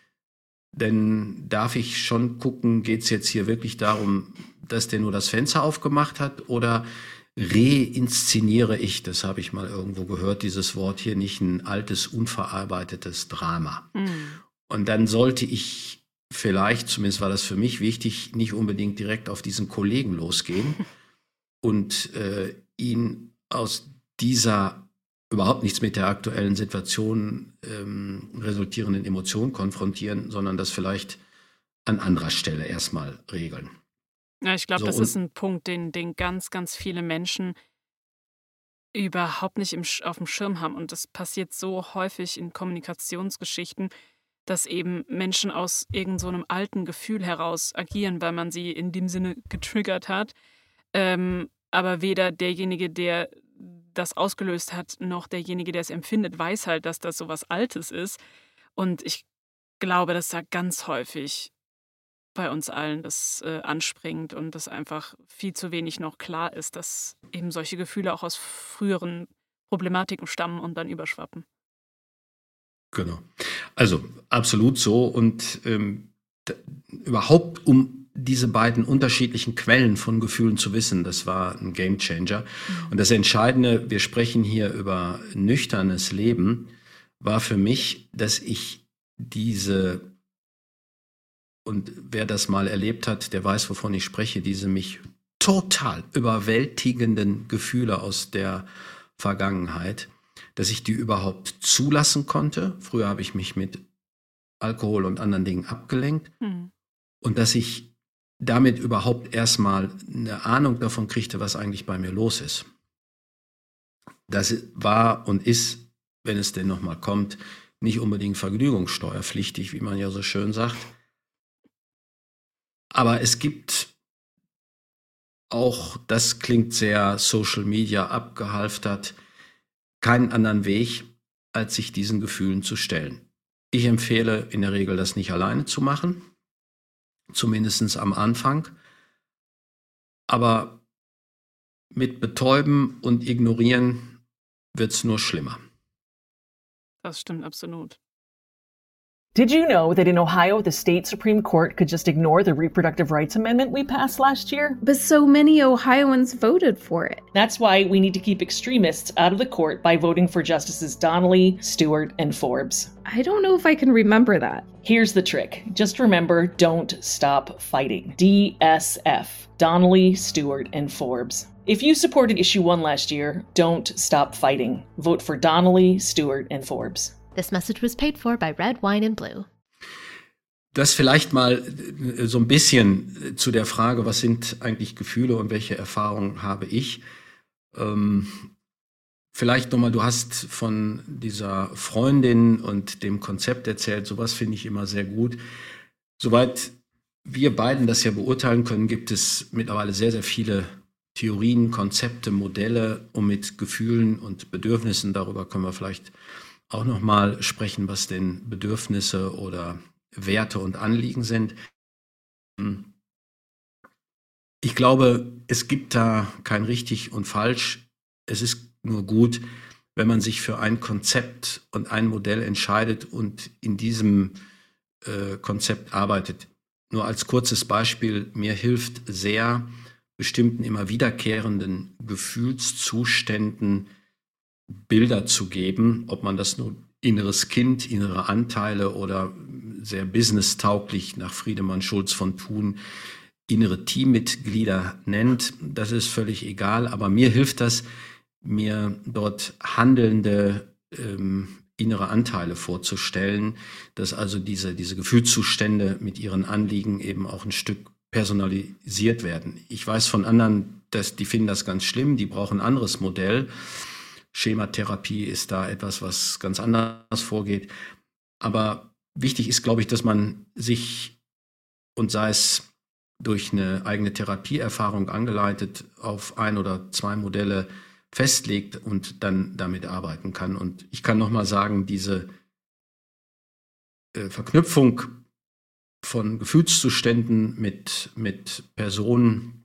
dann darf ich schon gucken, geht es jetzt hier wirklich darum, dass der nur das Fenster aufgemacht hat oder reinszeniere ich, das habe ich mal irgendwo gehört, dieses Wort hier, nicht ein altes, unverarbeitetes Drama. Mhm. Und dann sollte ich vielleicht, zumindest war das für mich wichtig, nicht unbedingt direkt auf diesen Kollegen losgehen und äh, ihn aus dieser überhaupt nichts mit der aktuellen Situation ähm, resultierenden Emotion konfrontieren, sondern das vielleicht an anderer Stelle erstmal regeln. Ja, ich glaube, So, das und- ist ein Punkt, den, den ganz, ganz viele Menschen überhaupt nicht im, Sch- auf dem Schirm haben. Und das passiert so häufig in Kommunikationsgeschichten, dass eben Menschen aus irgend so einem alten Gefühl heraus agieren, weil man sie in dem Sinne getriggert hat. Ähm, aber weder derjenige, der das ausgelöst hat, noch derjenige, der es empfindet, weiß halt, dass das so was Altes ist. Und ich glaube, dass da ganz häufig bei uns allen das äh, anspringt und das einfach viel zu wenig noch klar ist, dass eben solche Gefühle auch aus früheren Problematiken stammen und dann überschwappen. Genau. Also absolut so. Und ähm, d- überhaupt, um diese beiden unterschiedlichen Quellen von Gefühlen zu wissen, das war ein Gamechanger. Mhm. Und das Entscheidende, wir sprechen hier über nüchternes Leben, war für mich, dass ich diese, und wer das mal erlebt hat, der weiß, wovon ich spreche, diese mich total überwältigenden Gefühle aus der Vergangenheit, dass ich die überhaupt zulassen konnte. Früher habe ich mich mit Alkohol und anderen Dingen abgelenkt. Mhm. Und dass ich damit überhaupt erstmal eine Ahnung davon kriegte, was eigentlich bei mir los ist. Das war und ist, wenn es denn nochmal kommt, nicht unbedingt vergnügungssteuerpflichtig, wie man ja so schön sagt. Aber es gibt auch, das klingt sehr Social Media abgehalftert, keinen anderen Weg, als sich diesen Gefühlen zu stellen. Ich empfehle in der Regel, das nicht alleine zu machen, zumindest am Anfang. Aber mit Betäuben und Ignorieren wird es nur schlimmer. Das stimmt absolut. Did you know that in Ohio, the state Supreme Court could just ignore the reproductive rights amendment we passed last year? But so many Ohioans voted for it. That's why we need to keep extremists out of the court by voting for Justices Donnelly, Stewart, and Forbes. I don't know if I can remember that. Here's the trick. Just remember, don't stop fighting. D S F. Donnelly, Stewart, and Forbes. If you supported issue one last year, don't stop fighting. Vote for Donnelly, Stewart, and Forbes. This message was paid for by Red Wine and Blue. Das vielleicht mal so ein bisschen zu der Frage, was sind eigentlich Gefühle und welche Erfahrungen habe ich? Ähm, vielleicht nochmal, du hast von dieser Freundin und dem Konzept erzählt, sowas finde ich immer sehr gut. Soweit wir beiden das ja beurteilen können, gibt es mittlerweile sehr, sehr viele Theorien, Konzepte, Modelle, um mit Gefühlen und Bedürfnissen, darüber können wir vielleicht auch nochmal sprechen, was denn Bedürfnisse oder Werte und Anliegen sind. Ich glaube, es gibt da kein richtig und falsch. Es ist nur gut, wenn man sich für ein Konzept und ein Modell entscheidet und in diesem äh, Konzept arbeitet. Nur als kurzes Beispiel, mir hilft sehr, bestimmten immer wiederkehrenden Gefühlszuständen Bilder zu geben, ob man das nur inneres Kind, innere Anteile oder sehr businesstauglich nach Friedemann Schulz von Thun innere Teammitglieder nennt, das ist völlig egal, aber mir hilft das, mir dort handelnde ähm, innere Anteile vorzustellen, dass also diese, diese Gefühlszustände mit ihren Anliegen eben auch ein Stück personalisiert werden. Ich weiß von anderen, dass die finden das ganz schlimm, die brauchen ein anderes Modell. Schematherapie ist da etwas, was ganz anders vorgeht. Aber wichtig ist, glaube ich, dass man sich, und sei es durch eine eigene Therapieerfahrung angeleitet, auf ein oder zwei Modelle festlegt und dann damit arbeiten kann. Und ich kann nochmal sagen, diese äh, Verknüpfung von Gefühlszuständen mit, mit Personen,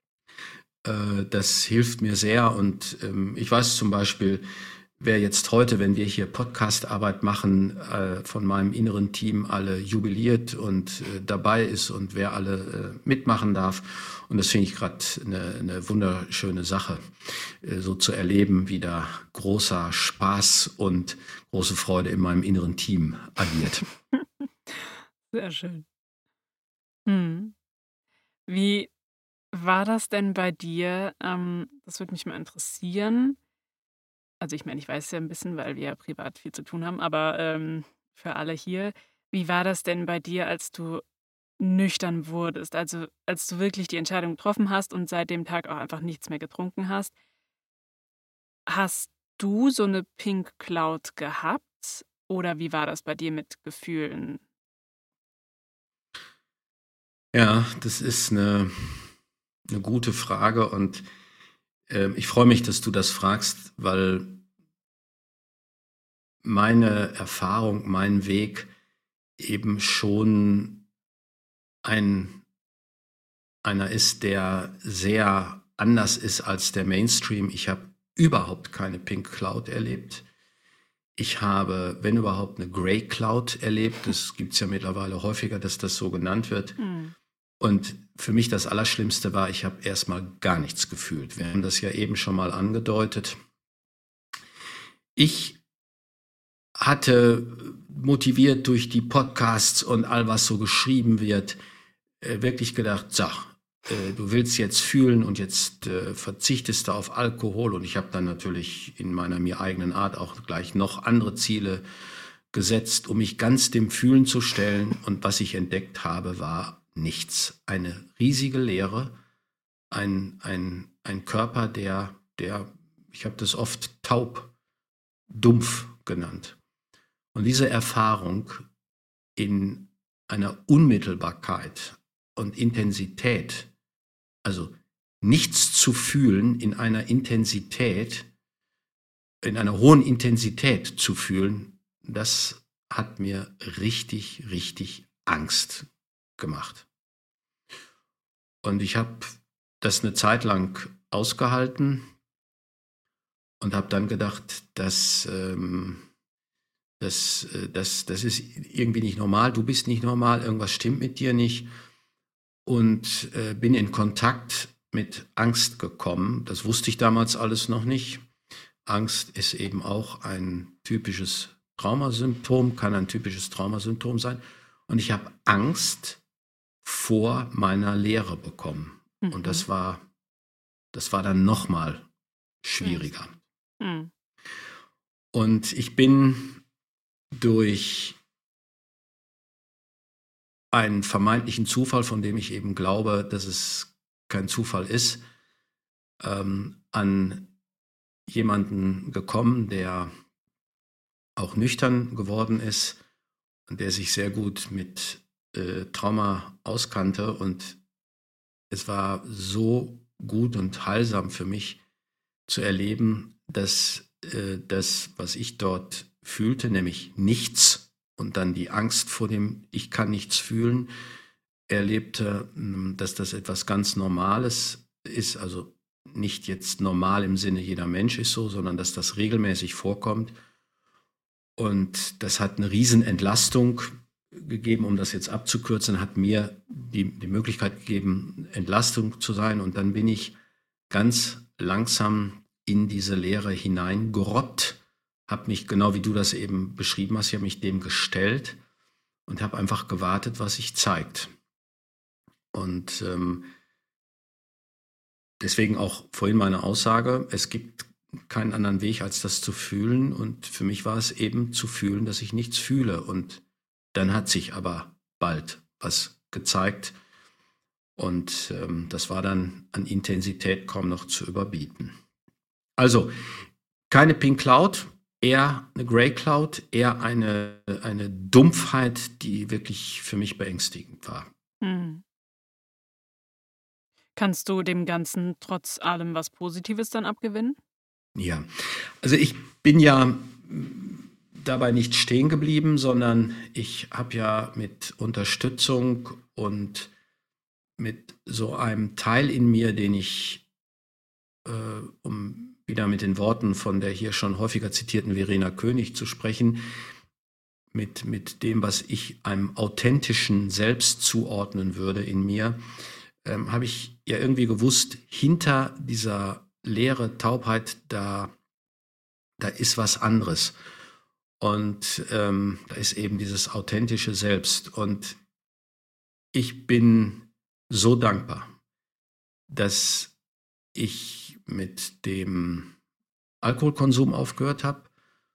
das hilft mir sehr und ähm, ich weiß zum Beispiel, wer jetzt heute, wenn wir hier Podcast-Arbeit machen, äh, von meinem inneren Team alle jubiliert und äh, dabei ist und wer alle äh, mitmachen darf. Und das finde ich gerade eine, eine wunderschöne Sache, äh, so zu erleben, wie da großer Spaß und große Freude in meinem inneren Team agiert. Sehr schön. Hm. Wie war das denn bei dir? Ähm, das würde mich mal interessieren. Also ich meine, ich weiß ja ein bisschen, weil wir ja privat viel zu tun haben, aber ähm, für alle hier, wie war das denn bei dir, als du nüchtern wurdest? Also als du wirklich die Entscheidung getroffen hast und seit dem Tag auch einfach nichts mehr getrunken hast. Hast du so eine Pink Cloud gehabt? Oder wie war das bei dir mit Gefühlen? Ja, das ist eine, eine gute Frage und äh, ich freue mich, dass du das fragst, weil meine Erfahrung, mein Weg eben schon ein, einer ist, der sehr anders ist als der Mainstream. Ich habe überhaupt keine Pink Cloud erlebt. Ich habe, wenn überhaupt, eine Grey Cloud erlebt. Das gibt es ja mittlerweile häufiger, dass das so genannt wird. Mhm. Und für mich das Allerschlimmste war, ich habe erstmal gar nichts gefühlt. Wir haben das ja eben schon mal angedeutet. Ich hatte, motiviert durch die Podcasts und all was so geschrieben wird, wirklich gedacht, so, du willst jetzt fühlen und jetzt äh, verzichtest du auf Alkohol. Und ich habe dann natürlich in meiner mir eigenen Art auch gleich noch andere Ziele gesetzt, um mich ganz dem Fühlen zu stellen. Und was ich entdeckt habe, war nichts. Eine riesige Leere, ein, ein, ein Körper, der, der, ich habe das oft taub, dumpf genannt. Und diese Erfahrung in einer Unmittelbarkeit und Intensität, also nichts zu fühlen in einer Intensität, in einer hohen Intensität zu fühlen, das hat mir richtig, richtig Angst gemacht. Und ich habe das eine Zeit lang ausgehalten und habe dann gedacht, das, ähm, das, das, das ist irgendwie nicht normal, du bist nicht normal, irgendwas stimmt mit dir nicht. Und äh, bin in Kontakt mit Angst gekommen. Das wusste ich damals alles noch nicht. Angst ist eben auch ein typisches Traumasymptom, kann ein typisches Traumasymptom sein. Und ich habe Angst vor meiner Lehre bekommen. Mhm. Und das war, das war dann nochmal schwieriger. Mhm. Und ich bin durch einen vermeintlichen Zufall, von dem ich eben glaube, dass es kein Zufall ist, ähm, an jemanden gekommen, der auch nüchtern geworden ist und der sich sehr gut mit äh, Trauma auskannte. Und es war so gut und heilsam für mich zu erleben, dass äh, das, was ich dort fühlte, nämlich nichts, und dann die Angst vor dem Ich kann nichts fühlen, erlebte, dass das etwas ganz Normales ist, also nicht jetzt normal im Sinne jeder Mensch ist so, sondern dass das regelmäßig vorkommt. Und das hat eine Riesenentlastung gegeben, um das jetzt abzukürzen, hat mir die, die Möglichkeit gegeben, Entlastung zu sein. Und dann bin ich ganz langsam in diese Leere hineingerobbt, habe mich, genau wie du das eben beschrieben hast, ich habe mich dem gestellt und habe einfach gewartet, was sich zeigt. Und ähm, deswegen auch vorhin meine Aussage, es gibt keinen anderen Weg, als das zu fühlen. Und für mich war es eben zu fühlen, dass ich nichts fühle. Und dann hat sich aber bald was gezeigt. Und ähm, das war dann an Intensität kaum noch zu überbieten. Also, keine Pink Cloud, eher eine Grey Cloud, eher eine, eine Dumpfheit, die wirklich für mich beängstigend war. Hm. Kannst du dem Ganzen trotz allem was Positives dann abgewinnen? Ja, also ich bin ja dabei nicht stehen geblieben, sondern ich habe ja mit Unterstützung und mit so einem Teil in mir, den ich, äh, um wieder mit den Worten von der hier schon häufiger zitierten Verena König zu sprechen, mit, mit dem, was ich einem authentischen Selbst zuordnen würde in mir, ähm, habe ich ja irgendwie gewusst, hinter dieser leere Taubheit, da, da ist was anderes. Und ähm, da ist eben dieses authentische Selbst. Und ich bin so dankbar, dass ich mit dem Alkoholkonsum aufgehört habe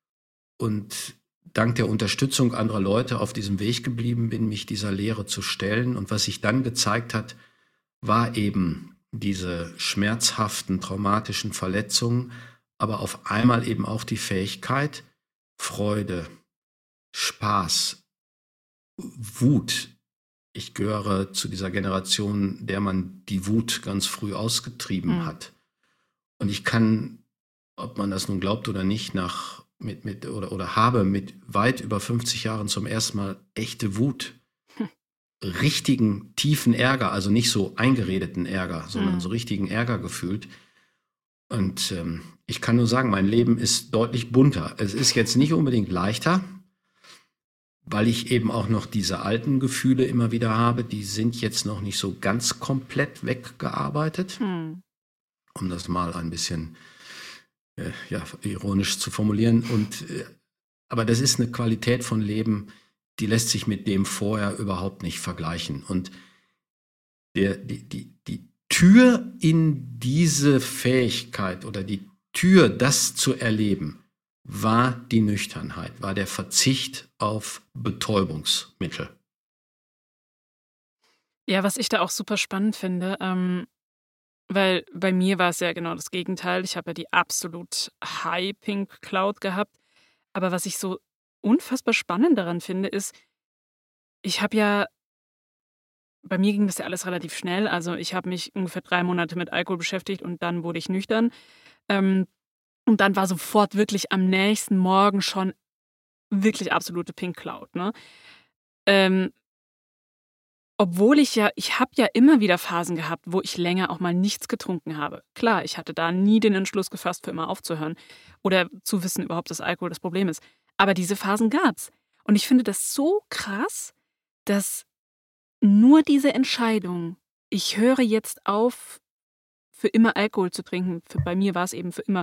und dank der Unterstützung anderer Leute auf diesem Weg geblieben bin, mich dieser Leere zu stellen. Und was sich dann gezeigt hat, war eben diese schmerzhaften, traumatischen Verletzungen, aber auf einmal eben auch die Fähigkeit, Freude, Spaß, Wut. Ich gehöre zu dieser Generation, der man die Wut ganz früh ausgetrieben mhm. hat. Und ich kann, ob man das nun glaubt oder nicht, nach mit, mit oder, oder habe mit weit über fünfzig Jahren zum ersten Mal echte Wut, hm. richtigen tiefen Ärger, also nicht so eingeredeten Ärger, sondern hm. so richtigen Ärger gefühlt. Und ähm, ich kann nur sagen, mein Leben ist deutlich bunter. Es ist jetzt nicht unbedingt leichter, weil ich eben auch noch diese alten Gefühle immer wieder habe, die sind jetzt noch nicht so ganz komplett weggearbeitet. Hm. Um das mal ein bisschen äh, ja, ironisch zu formulieren. Und, äh, aber das ist eine Qualität von Leben, die lässt sich mit dem vorher überhaupt nicht vergleichen. Und der, die, die, die Tür in diese Fähigkeit oder die Tür, das zu erleben, war die Nüchternheit, war der Verzicht auf Betäubungsmittel. Ja, was ich da auch super spannend finde, ähm, weil bei mir war es ja genau das Gegenteil. Ich habe ja die absolut High Pink Cloud gehabt. Aber was ich so unfassbar spannend daran finde, ist, ich habe ja, bei mir ging das ja alles relativ schnell. Also ich habe mich ungefähr drei Monate mit Alkohol beschäftigt und dann wurde ich nüchtern. Ähm, und dann war sofort wirklich am nächsten Morgen schon wirklich absolute Pink Cloud. Ne? Ähm, Obwohl ich ja, ich habe ja immer wieder Phasen gehabt, wo ich länger auch mal nichts getrunken habe. Klar, ich hatte da nie den Entschluss gefasst, für immer aufzuhören oder zu wissen überhaupt, dass Alkohol das Problem ist. Aber diese Phasen gab's. Und ich finde das so krass, dass nur diese Entscheidung, ich höre jetzt auf, für immer Alkohol zu trinken, für, bei mir war es eben für immer,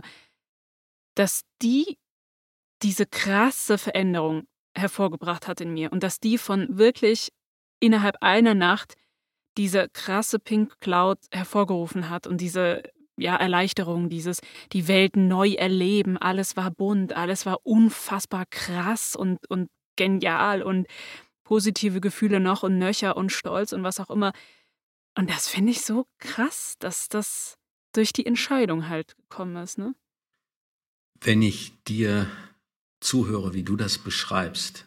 dass die diese krasse Veränderung hervorgebracht hat in mir und dass die von wirklich innerhalb einer Nacht diese krasse Pink Cloud hervorgerufen hat und diese ja, Erleichterung, dieses die Welt neu erleben, alles war bunt, alles war unfassbar krass und, und genial und positive Gefühle noch und nöcher und Stolz und was auch immer. Und das finde ich so krass, dass das durch die Entscheidung halt gekommen ist, ne? Wenn ich dir zuhöre, wie du das beschreibst,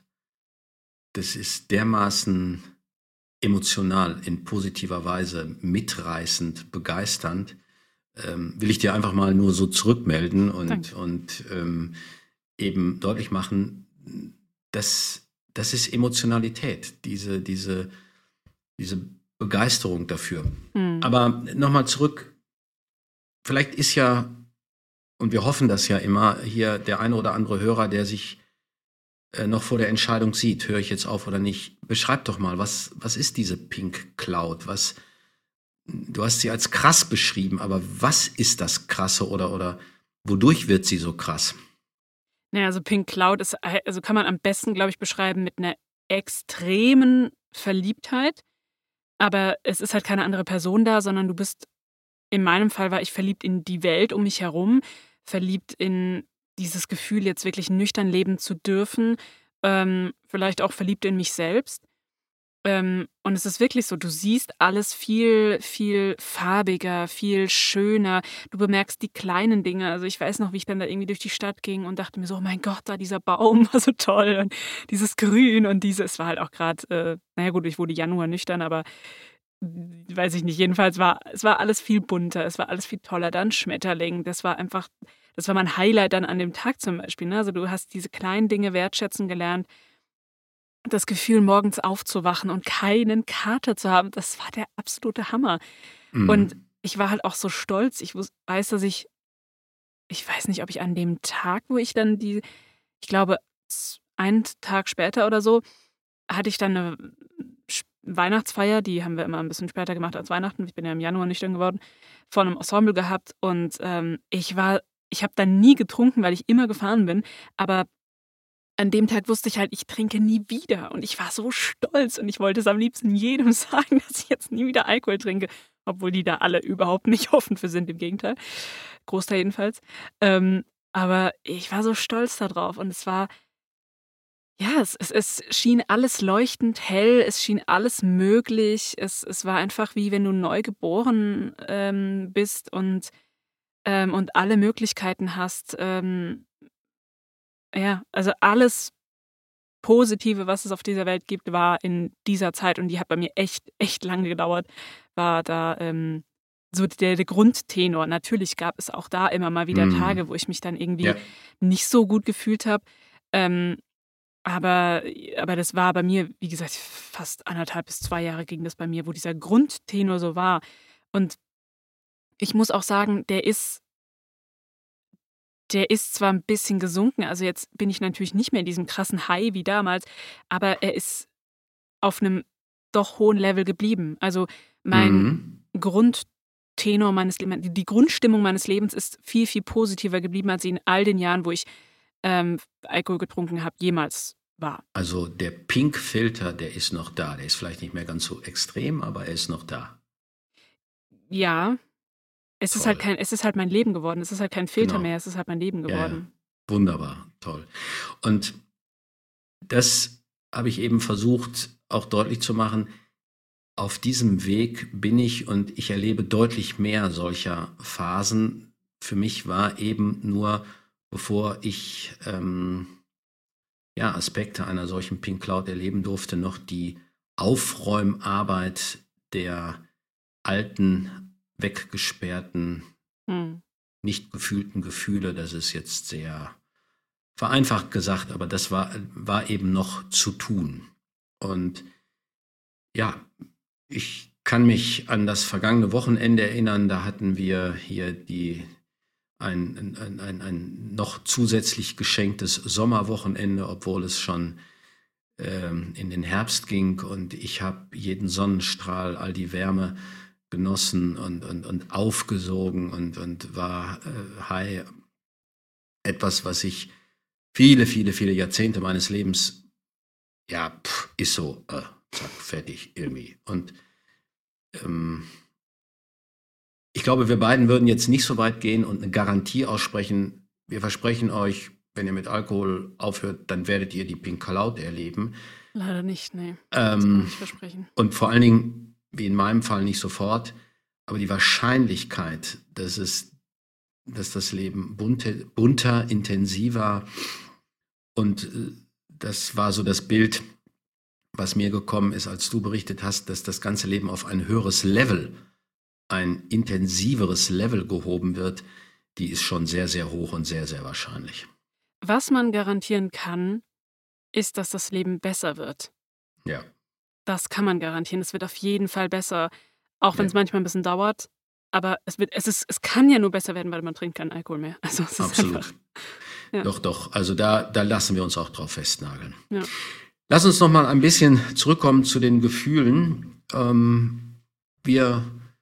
das ist dermaßen emotional, in positiver Weise mitreißend, begeisternd, ähm, will ich dir einfach mal nur so zurückmelden und, und ähm, eben deutlich machen, dass das ist Emotionalität, diese, diese, diese Begeisterung dafür. Hm. Aber nochmal zurück, vielleicht ist ja, und wir hoffen das ja immer, hier der eine oder andere Hörer, der sich äh, noch vor der Entscheidung sieht, höre ich jetzt auf oder nicht. Beschreib doch mal, was, was ist diese Pink Cloud? Was, du hast sie als krass beschrieben, aber was ist das Krasse oder, oder wodurch wird sie so krass? Naja, also Pink Cloud ist, also kann man am besten, glaube ich, beschreiben mit einer extremen Verliebtheit. Aber es ist halt keine andere Person da, sondern du bist, in meinem Fall war ich verliebt in die Welt um mich herum, verliebt in dieses Gefühl, jetzt wirklich nüchtern leben zu dürfen, ähm, vielleicht auch verliebt in mich selbst. Ähm, und es ist wirklich so, du siehst alles viel, viel farbiger, viel schöner. Du bemerkst die kleinen Dinge. Also ich weiß noch, wie ich dann da irgendwie durch die Stadt ging und dachte mir so, oh mein Gott, da dieser Baum war so toll und dieses Grün und diese, es war halt auch gerade, äh, naja gut, ich wurde Januar nüchtern, aber weiß ich nicht, jedenfalls war, es war alles viel bunter, es war alles viel toller. Dann Schmetterling, das war einfach, das war mein Highlight dann an dem Tag zum Beispiel. Ne? Also du hast diese kleinen Dinge wertschätzen gelernt. Das Gefühl, morgens aufzuwachen und keinen Kater zu haben, das war der absolute Hammer. Mhm. Und ich war halt auch so stolz. Ich weiß, dass ich, ich weiß nicht, ob ich an dem Tag, wo ich dann die, ich glaube, einen Tag später oder so, hatte ich dann eine Weihnachtsfeier, die haben wir immer ein bisschen später gemacht als Weihnachten. Ich bin ja im Januar nüchtern geworden, von einem Ensemble gehabt und ähm, ich war, ich habe dann nie getrunken, weil ich immer gefahren bin, aber an dem Tag wusste ich halt, ich trinke nie wieder. Und ich war so stolz und ich wollte es am liebsten jedem sagen, dass ich jetzt nie wieder Alkohol trinke. Obwohl die da alle überhaupt nicht offen für sind, im Gegenteil. Großteil jedenfalls. Ähm, aber ich war so stolz darauf. Und es war, ja, es, es, es schien alles leuchtend hell. Es schien alles möglich. Es, es war einfach wie wenn du neu geboren ähm, bist und, ähm, und alle Möglichkeiten hast, ähm, ja, also alles Positive, was es auf dieser Welt gibt, war in dieser Zeit und die hat bei mir echt, echt lange gedauert, war da ähm, so der, der Grundtenor. Natürlich gab es auch da immer mal wieder mm. Tage, wo ich mich dann irgendwie ja. nicht so gut gefühlt habe. Ähm, aber, aber das war bei mir, wie gesagt, fast anderthalb bis zwei Jahre ging das bei mir, wo dieser Grundtenor so war. Und ich muss auch sagen, der ist Der ist zwar ein bisschen gesunken, also jetzt bin ich natürlich nicht mehr in diesem krassen High wie damals, aber er ist auf einem doch hohen Level geblieben. Also mein mhm. Grundtenor meines Lebens, die Grundstimmung meines Lebens ist viel, viel positiver geblieben, als sie in all den Jahren, wo ich ähm, Alkohol getrunken habe, jemals war. Also der Pink-Filter, der ist noch da. Der ist vielleicht nicht mehr ganz so extrem, aber er ist noch da. Ja. Es ist, halt kein, es ist halt mein Leben geworden. Es ist halt kein Filter genau. mehr. Es ist halt mein Leben geworden. Ja, wunderbar, toll. Und das habe ich eben versucht, auch deutlich zu machen. Auf diesem Weg bin ich und ich erlebe deutlich mehr solcher Phasen. Für mich war eben nur, bevor ich ähm, ja, Aspekte einer solchen Pink Cloud erleben durfte, noch die Aufräumarbeit der alten weggesperrten, hm. nicht gefühlten Gefühle. Das ist jetzt sehr vereinfacht gesagt, aber das war, war eben noch zu tun. Und ja, ich kann mich an das vergangene Wochenende erinnern, da hatten wir hier die ein, ein, ein, ein noch zusätzlich geschenktes Sommerwochenende, obwohl es schon ähm, in den Herbst ging und ich habe jeden Sonnenstrahl, all die Wärme genossen und, und, und aufgesogen und, und war äh, high. Etwas, was ich viele, viele, viele Jahrzehnte meines Lebens, ja, pff, ist so, äh, zack, fertig irgendwie. Und ähm, ich glaube, wir beiden würden jetzt nicht so weit gehen und eine Garantie aussprechen. Wir versprechen euch, wenn ihr mit Alkohol aufhört, dann werdet ihr die Pink Cloud erleben. Leider nicht, nee. Das kann Ähm, ich nicht versprechen. und vor allen Dingen, wie in meinem Fall, nicht sofort, aber die Wahrscheinlichkeit, dass es, dass das Leben bunter, bunter intensiver und äh, das war so das Bild, was mir gekommen ist, als du berichtet hast, dass das ganze Leben auf ein höheres Level, ein intensiveres Level gehoben wird, die ist schon sehr, sehr hoch und sehr, sehr wahrscheinlich. Was man garantieren kann, ist, dass das Leben besser wird. Ja. Das kann man garantieren. Es wird auf jeden Fall besser, auch wenn es Ja. manchmal ein bisschen dauert. Aber es wird, es ist, es kann ja nur besser werden, weil man trinkt keinen Alkohol mehr. Also es ist Absolut. einfach, ja. Doch, doch. Also da, da lassen wir uns auch drauf festnageln. Ja. Lass uns noch mal ein bisschen zurückkommen zu den Gefühlen. Ähm, wir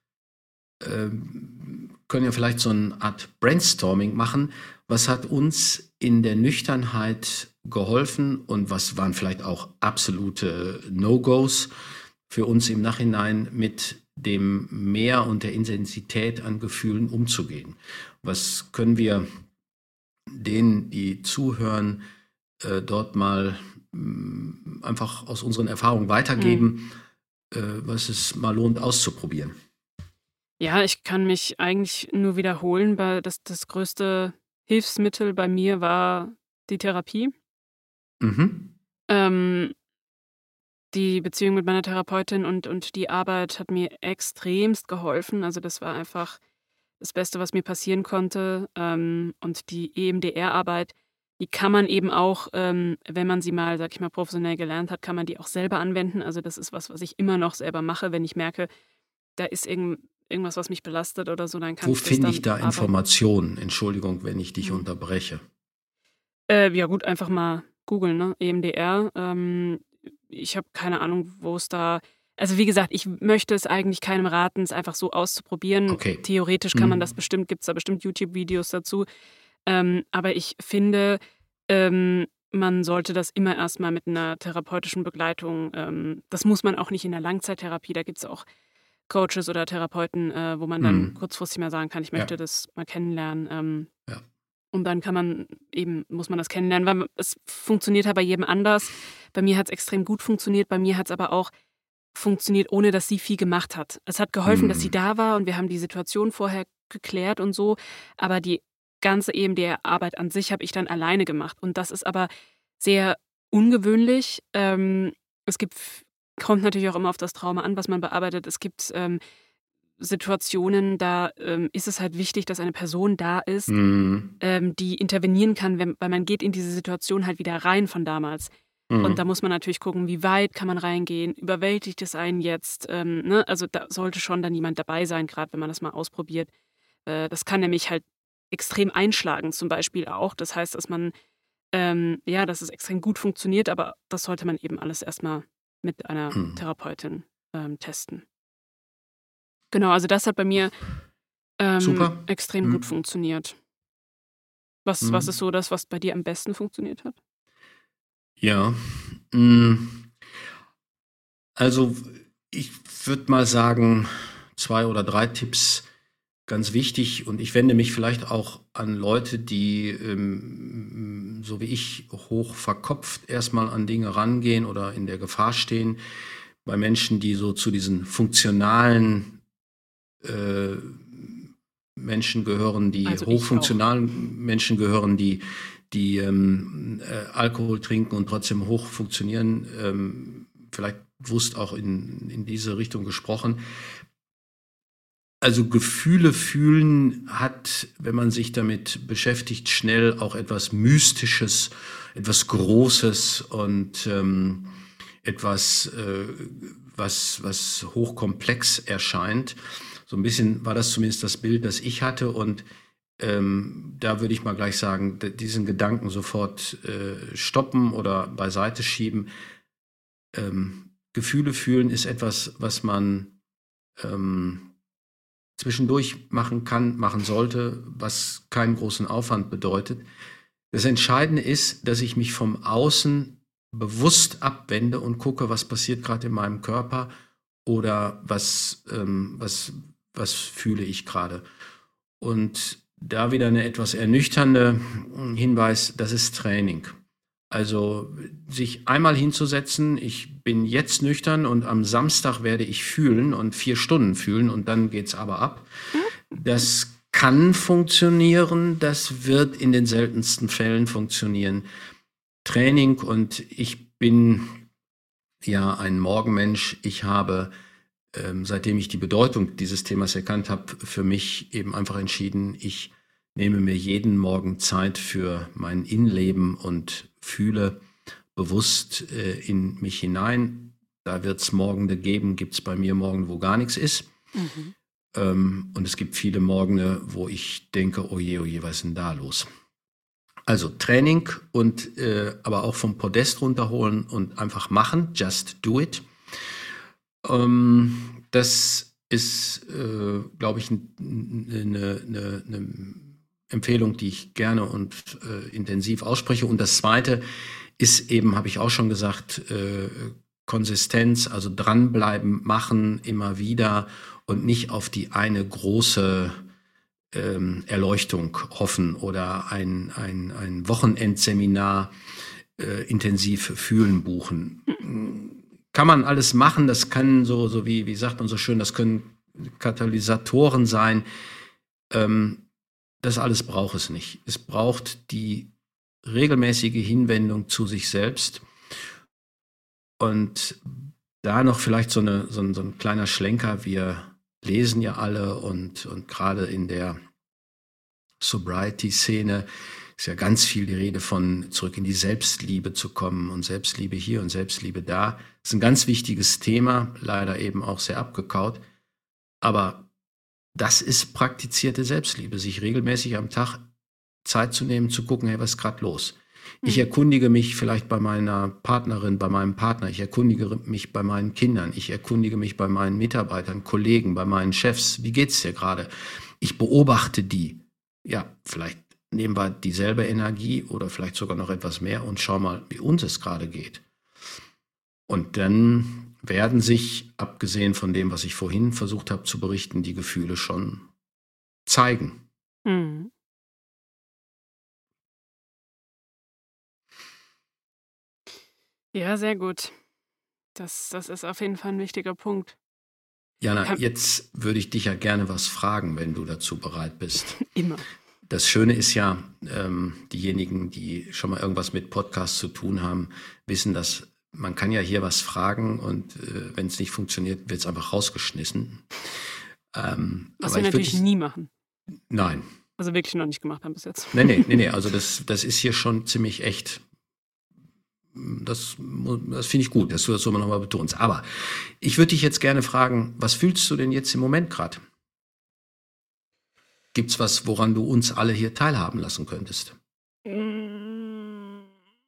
ähm, können ja vielleicht so eine Art Brainstorming machen. Was hat uns in der Nüchternheit geholfen und was waren vielleicht auch absolute No-Gos für uns im Nachhinein, mit dem Mehr und der Intensität an Gefühlen umzugehen? Was können wir denen, die zuhören, äh, dort mal mh, einfach aus unseren Erfahrungen weitergeben, mhm. äh, was es mal lohnt auszuprobieren? Ja, ich kann mich eigentlich nur wiederholen, weil das, das größte Hilfsmittel bei mir war die Therapie. Mhm. Ähm, die Beziehung mit meiner Therapeutin und, und die Arbeit hat mir extremst geholfen. Also das war einfach das Beste, was mir passieren konnte. Ähm, und die E M D R-Arbeit, die kann man eben auch, ähm, wenn man sie mal, sag ich mal, professionell gelernt hat, kann man die auch selber anwenden. Also das ist was, was ich immer noch selber mache, wenn ich merke, da ist irgend, irgendwas, was mich belastet oder so, dann kann Wo ich das finde dann ich da arbeiten. Informationen? Entschuldigung, wenn ich dich Mhm. unterbreche. Äh, ja gut, einfach mal googeln, ne? E M D R. Ähm, ich habe keine Ahnung, wo es da. Also wie gesagt, ich möchte es eigentlich keinem raten, es einfach so auszuprobieren. Okay. Theoretisch kann man Mhm. das bestimmt, gibt es da bestimmt YouTube-Videos dazu. Ähm, aber ich finde, ähm, man sollte das immer erstmal mit einer therapeutischen Begleitung, ähm, das muss man auch nicht in der Langzeittherapie, da gibt es auch Coaches oder Therapeuten, äh, wo man dann Mhm. kurzfristig mal sagen kann, ich Ja. möchte das mal kennenlernen. Ähm, Ja. Und dann kann man eben, muss man das kennenlernen, weil es funktioniert halt bei jedem anders. Bei mir hat es extrem gut funktioniert, bei mir hat es aber auch funktioniert, ohne dass sie viel gemacht hat. Es hat geholfen, dass sie Mhm. da war und wir haben die Situation vorher geklärt und so, aber die ganze E M D R-Arbeit an sich habe ich dann alleine gemacht und das ist aber sehr ungewöhnlich. Ähm, es gibt, kommt natürlich auch immer auf das Trauma an, was man bearbeitet. Es gibt ähm, Situationen, da ähm, ist es halt wichtig, dass eine Person da ist, Mhm. ähm, die intervenieren kann, wenn, weil man geht in diese Situation halt wieder rein von damals. Und da Mhm. muss man natürlich gucken, wie weit kann man reingehen, überwältigt es einen jetzt, ähm, ne? Also da sollte schon dann jemand dabei sein, gerade wenn man das mal ausprobiert. Äh, das kann nämlich halt extrem einschlagen, zum Beispiel auch. Das heißt, dass man, ähm, ja, dass es extrem gut funktioniert, aber das sollte man eben alles erstmal mit einer Mhm. Therapeutin ähm, testen. Genau, also das hat bei mir ähm, Super. extrem Mhm. gut funktioniert. Was, was Mhm. ist so das, was bei dir am besten funktioniert hat? Ja. mm, Also ich würde mal sagen, zwei oder drei Tipps ganz wichtig und ich wende mich vielleicht auch an Leute, die ähm, so wie ich hoch verkopft erstmal an Dinge rangehen oder in der Gefahr stehen, bei Menschen, die so zu diesen funktionalen äh, Menschen gehören, die Also ich hochfunktionalen Menschen gehören, die, die ähm, äh, Alkohol trinken und trotzdem hoch funktionieren, ähm, vielleicht bewusst auch in, in diese Richtung gesprochen. Also Gefühle fühlen hat, wenn man sich damit beschäftigt, schnell auch etwas Mystisches, etwas Großes und ähm, etwas, äh, was, was hochkomplex erscheint. So ein bisschen war das zumindest das Bild, das ich hatte. Und ähm, da würde ich mal gleich sagen, diesen Gedanken sofort äh, stoppen oder beiseite schieben. Ähm, Gefühle fühlen ist etwas, was man ähm, zwischendurch machen kann, machen sollte, was keinen großen Aufwand bedeutet. Das Entscheidende ist, dass ich mich vom Außen bewusst abwende und gucke, was passiert gerade in meinem Körper oder was, ähm, was, was fühle ich gerade. Und da wieder eine etwas ernüchternde Hinweis, das ist Training. Also sich einmal hinzusetzen, ich bin jetzt nüchtern und am Samstag werde ich fühlen und vier Stunden fühlen und dann geht's aber ab. Das kann funktionieren, das wird in den seltensten Fällen funktionieren. Training, und ich bin ja ein Morgenmensch. Ich habe, ähm, seitdem ich die Bedeutung dieses Themas erkannt habe, für mich eben einfach entschieden, ich nehme mir jeden Morgen Zeit für mein Innenleben und fühle bewusst äh, in mich hinein. Da wird es Morgende geben, gibt es bei mir Morgen, wo gar nichts ist. Mhm. Ähm, und es gibt viele Morgende, wo ich denke, oh je, oh je, was ist denn da los? Also Training und äh, aber auch vom Podest runterholen und einfach machen, just do it. Ähm, das ist, äh, glaube ich, eine ne, ne, ne Empfehlung, die ich gerne und äh, intensiv ausspreche. Und das Zweite ist eben, habe ich auch schon gesagt, äh, Konsistenz, also dranbleiben, machen, immer wieder und nicht auf die eine große ähm, Erleuchtung hoffen oder ein, ein, ein Wochenendseminar äh, intensiv fühlen buchen. Kann man alles machen, das kann so, so wie, wie sagt man so schön, das können Katalysatoren sein. Ähm, Das alles braucht es nicht. Es braucht die regelmäßige Hinwendung zu sich selbst. Und da noch vielleicht so, eine, so, ein, so ein kleiner Schlenker. Wir lesen ja alle und, und gerade in der Sobriety-Szene ist ja ganz viel die Rede von zurück in die Selbstliebe zu kommen und Selbstliebe hier und Selbstliebe da. Das ist ein ganz wichtiges Thema, leider eben auch sehr abgekaut. Aber das ist praktizierte Selbstliebe, sich regelmäßig am Tag Zeit zu nehmen, zu gucken, hey, was ist gerade los? Ich erkundige mich vielleicht bei meiner Partnerin, bei meinem Partner, ich erkundige mich bei meinen Kindern, ich erkundige mich bei meinen Mitarbeitern, Kollegen, bei meinen Chefs. Wie geht's dir gerade? Ich beobachte die. Ja, vielleicht nehmen wir dieselbe Energie oder vielleicht sogar noch etwas mehr und schau mal, wie uns es gerade geht. Und dann werden sich, abgesehen von dem, was ich vorhin versucht habe zu berichten, die Gefühle schon zeigen. Mhm. Ja, sehr gut. Das, das ist auf jeden Fall ein wichtiger Punkt. Jana, Kann- jetzt würde ich dich ja gerne was fragen, wenn du dazu bereit bist. Immer. Das Schöne ist ja, ähm, diejenigen, die schon mal irgendwas mit Podcasts zu tun haben, wissen, dass man kann ja hier was fragen und äh, wenn es nicht funktioniert, wird es einfach rausgeschmissen. Ähm, Was aber wir ich würd natürlich dich- nie machen. Nein, Also wirklich noch nicht gemacht haben bis jetzt. nee, nee, nee, nee. Also das, das ist hier schon ziemlich echt. Das, mu- das finde ich gut, dass du das so nochmal betonst. Aber ich würde dich jetzt gerne fragen, was fühlst du denn jetzt im Moment gerade? Gibt's was, woran du uns alle hier teilhaben lassen könntest? Mm,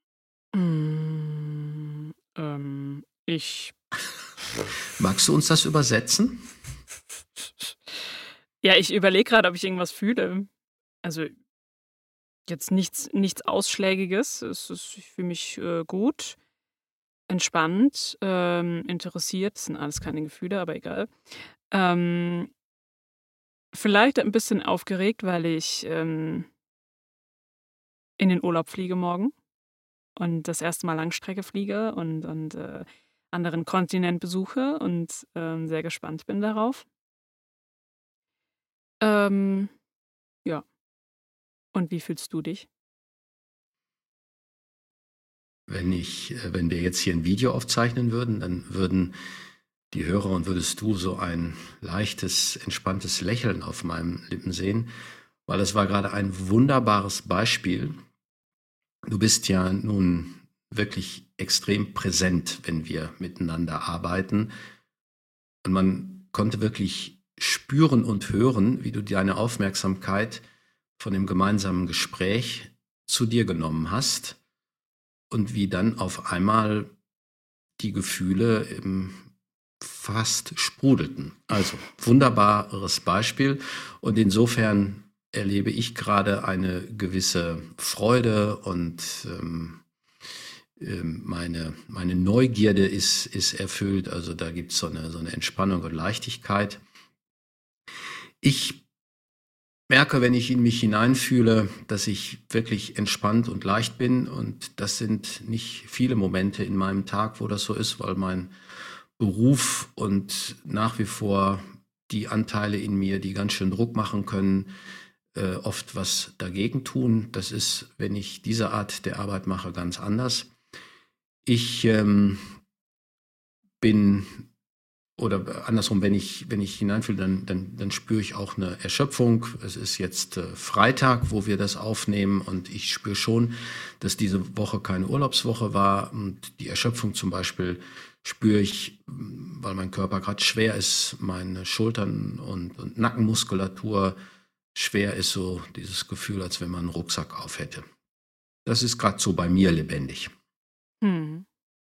mm, ähm, ich. Magst du uns das übersetzen? Ja, ich überlege gerade, ob ich irgendwas fühle. Also jetzt nichts, nichts Ausschlägiges. Es ist, ich fühle mich äh, gut, entspannt, ähm, interessiert. Das sind alles keine Gefühle, aber egal. Ähm, vielleicht ein bisschen aufgeregt, weil ich ähm, in den Urlaub fliege morgen und das erste Mal Langstrecke fliege und, und äh, anderen Kontinent besuche und ähm, sehr gespannt bin darauf. Ähm, ja. Und wie fühlst du dich? Wenn ich, äh, wenn wir jetzt hier ein Video aufzeichnen würden, dann würden die Hörer und würdest du so ein leichtes, entspanntes Lächeln auf meinen Lippen sehen, weil das war gerade ein wunderbares Beispiel. Du bist ja nun wirklich extrem präsent, wenn wir miteinander arbeiten. Und man konnte wirklich spüren und hören, wie du deine Aufmerksamkeit von dem gemeinsamen Gespräch zu dir genommen hast und wie dann auf einmal die Gefühle im fast sprudelten. Also wunderbares Beispiel und insofern erlebe ich gerade eine gewisse Freude und ähm, meine, meine Neugierde ist, ist erfüllt. Also da gibt es so eine, so eine Entspannung und Leichtigkeit. Ich merke, wenn ich in mich hineinfühle, dass ich wirklich entspannt und leicht bin und das sind nicht viele Momente in meinem Tag, wo das so ist, weil mein Beruf und nach wie vor die Anteile in mir, die ganz schön Druck machen können, äh, oft was dagegen tun. Das ist, wenn ich diese Art der Arbeit mache, ganz anders. Ich ähm, bin, oder andersrum, wenn ich, wenn ich hineinfühle, dann, dann, dann spüre ich auch eine Erschöpfung. Es ist jetzt äh, Freitag, wo wir das aufnehmen und ich spüre schon, dass diese Woche keine Urlaubswoche war und die Erschöpfung zum Beispiel spüre ich, weil mein Körper gerade schwer ist, meine Schultern und, und Nackenmuskulatur schwer ist, so dieses Gefühl, als wenn man einen Rucksack auf hätte. Das ist gerade so bei mir lebendig. Hm.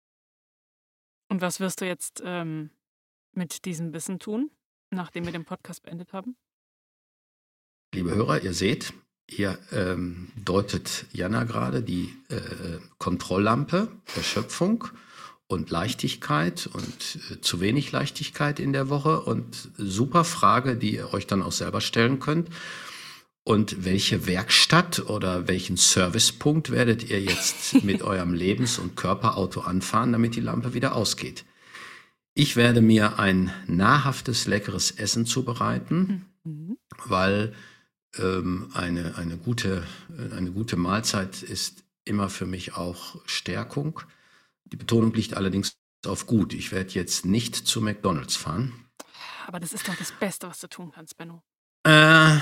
Und was wirst du jetzt ähm, mit diesem Wissen tun, nachdem wir den Podcast beendet haben? Liebe Hörer, ihr seht, hier ähm, deutet Jana gerade die äh, Kontrolllampe, Erschöpfung und Leichtigkeit und äh, zu wenig Leichtigkeit in der Woche und super Frage, die ihr euch dann auch selber stellen könnt. Und welche Werkstatt oder welchen Servicepunkt werdet ihr jetzt mit eurem Lebens- und Körperauto anfahren, damit die Lampe wieder ausgeht? Ich werde mir ein nahrhaftes, leckeres Essen zubereiten, mhm. weil ähm, eine, eine, gute, eine gute Mahlzeit ist immer für mich auch Stärkung. Die Betonung liegt allerdings auf gut. Ich werde jetzt nicht zu McDonald's fahren. Aber das ist doch das Beste, was du tun kannst, Benno. Äh,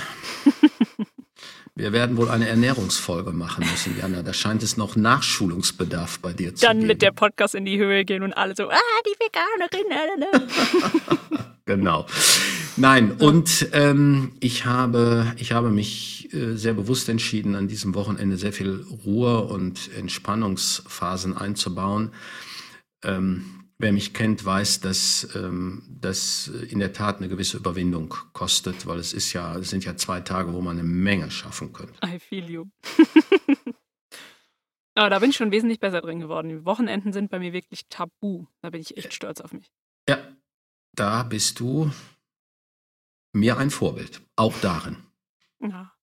wir werden wohl eine Ernährungsfolge machen müssen, Jana. Da scheint es noch Nachschulungsbedarf bei dir zu Dann geben. Dann mit der Podcast in die Höhe gehen und alle so, ah, die Veganerin. Genau. Nein, und ähm, ich habe, ich habe mich äh, sehr bewusst entschieden, an diesem Wochenende sehr viel Ruhe und Entspannungsphasen einzubauen. Ähm, Wer mich kennt, weiß, dass ähm, das in der Tat eine gewisse Überwindung kostet, weil es ist ja, es sind ja zwei Tage, wo man eine Menge schaffen könnte. I feel you. Aber da bin ich schon wesentlich besser drin geworden. Die Wochenenden sind bei mir wirklich tabu. Da bin ich echt stolz auf mich. Ja, da bist du mir ein Vorbild. Auch darin. Ja.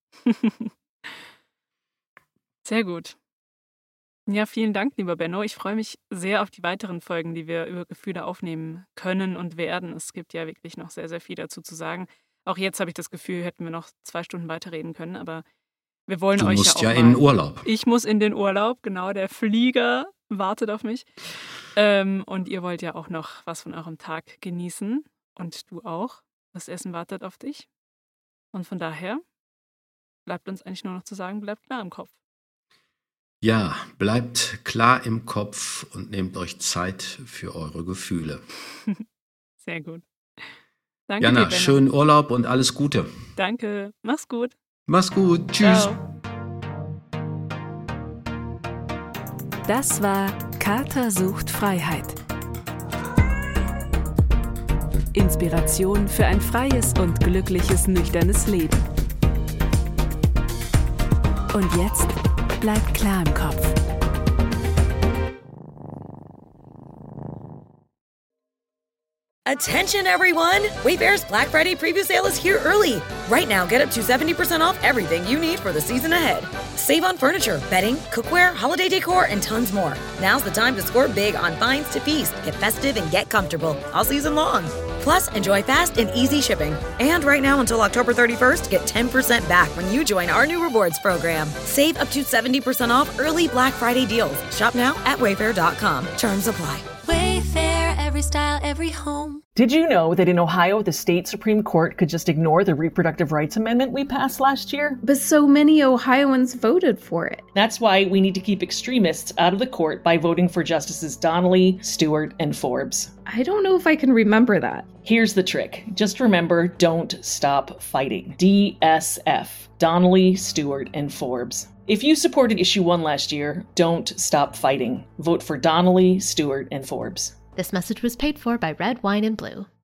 Sehr gut. Ja, vielen Dank, lieber Benno. Ich freue mich sehr auf die weiteren Folgen, die wir über Gefühle aufnehmen können und werden. Es gibt ja wirklich noch sehr, sehr viel dazu zu sagen. Auch jetzt habe ich das Gefühl, hätten wir noch zwei Stunden weiterreden können, aber wir wollen du euch musst ja auch ja mal, in den Urlaub. Ich muss in den Urlaub, genau. Der Flieger wartet auf mich. Ähm, und ihr wollt ja auch noch was von eurem Tag genießen. Und du auch. Das Essen wartet auf dich. Und von daher bleibt uns eigentlich nur noch zu sagen, bleibt klar im Kopf. Ja, bleibt klar im Kopf und nehmt euch Zeit für eure Gefühle. Sehr gut. Danke Jana, dir, Benno. schönen Urlaub und alles Gute. Danke. Mach's gut. Mach's gut. Tschüss. Ciao. Das war Kater sucht Freiheit. Inspiration für ein freies und glückliches, nüchternes Leben. Und jetzt bleibt klar im Kopf. Attention everyone! Wayfair's Black Friday preview sale is here early. Right now, get up to seventy percent off everything you need for the season ahead. Save on furniture, bedding, cookware, holiday decor, and tons more. Now's the time to score big on finds to feast, get festive, and get comfortable all season long. Plus, enjoy fast and easy shipping. And right now until October thirty-first, get ten percent back when you join our new rewards program. Save up to seventy percent off early Black Friday deals. Shop now at wayfair dot com. Terms apply. Wayfair, every every style, every home. Did you know that in Ohio, the state Supreme Court could just ignore the reproductive rights amendment we passed last year? But so many Ohioans voted for it. That's why we need to keep extremists out of the court by voting for Justices Donnelly, Stewart, and Forbes. I don't know if I can remember that. Here's the trick. Just remember, don't stop fighting. D S F. Donnelly, Stewart, and Forbes. If you supported issue one last year, don't stop fighting. Vote for Donnelly, Stewart, and Forbes. This message was paid for by Red Wine and Blue.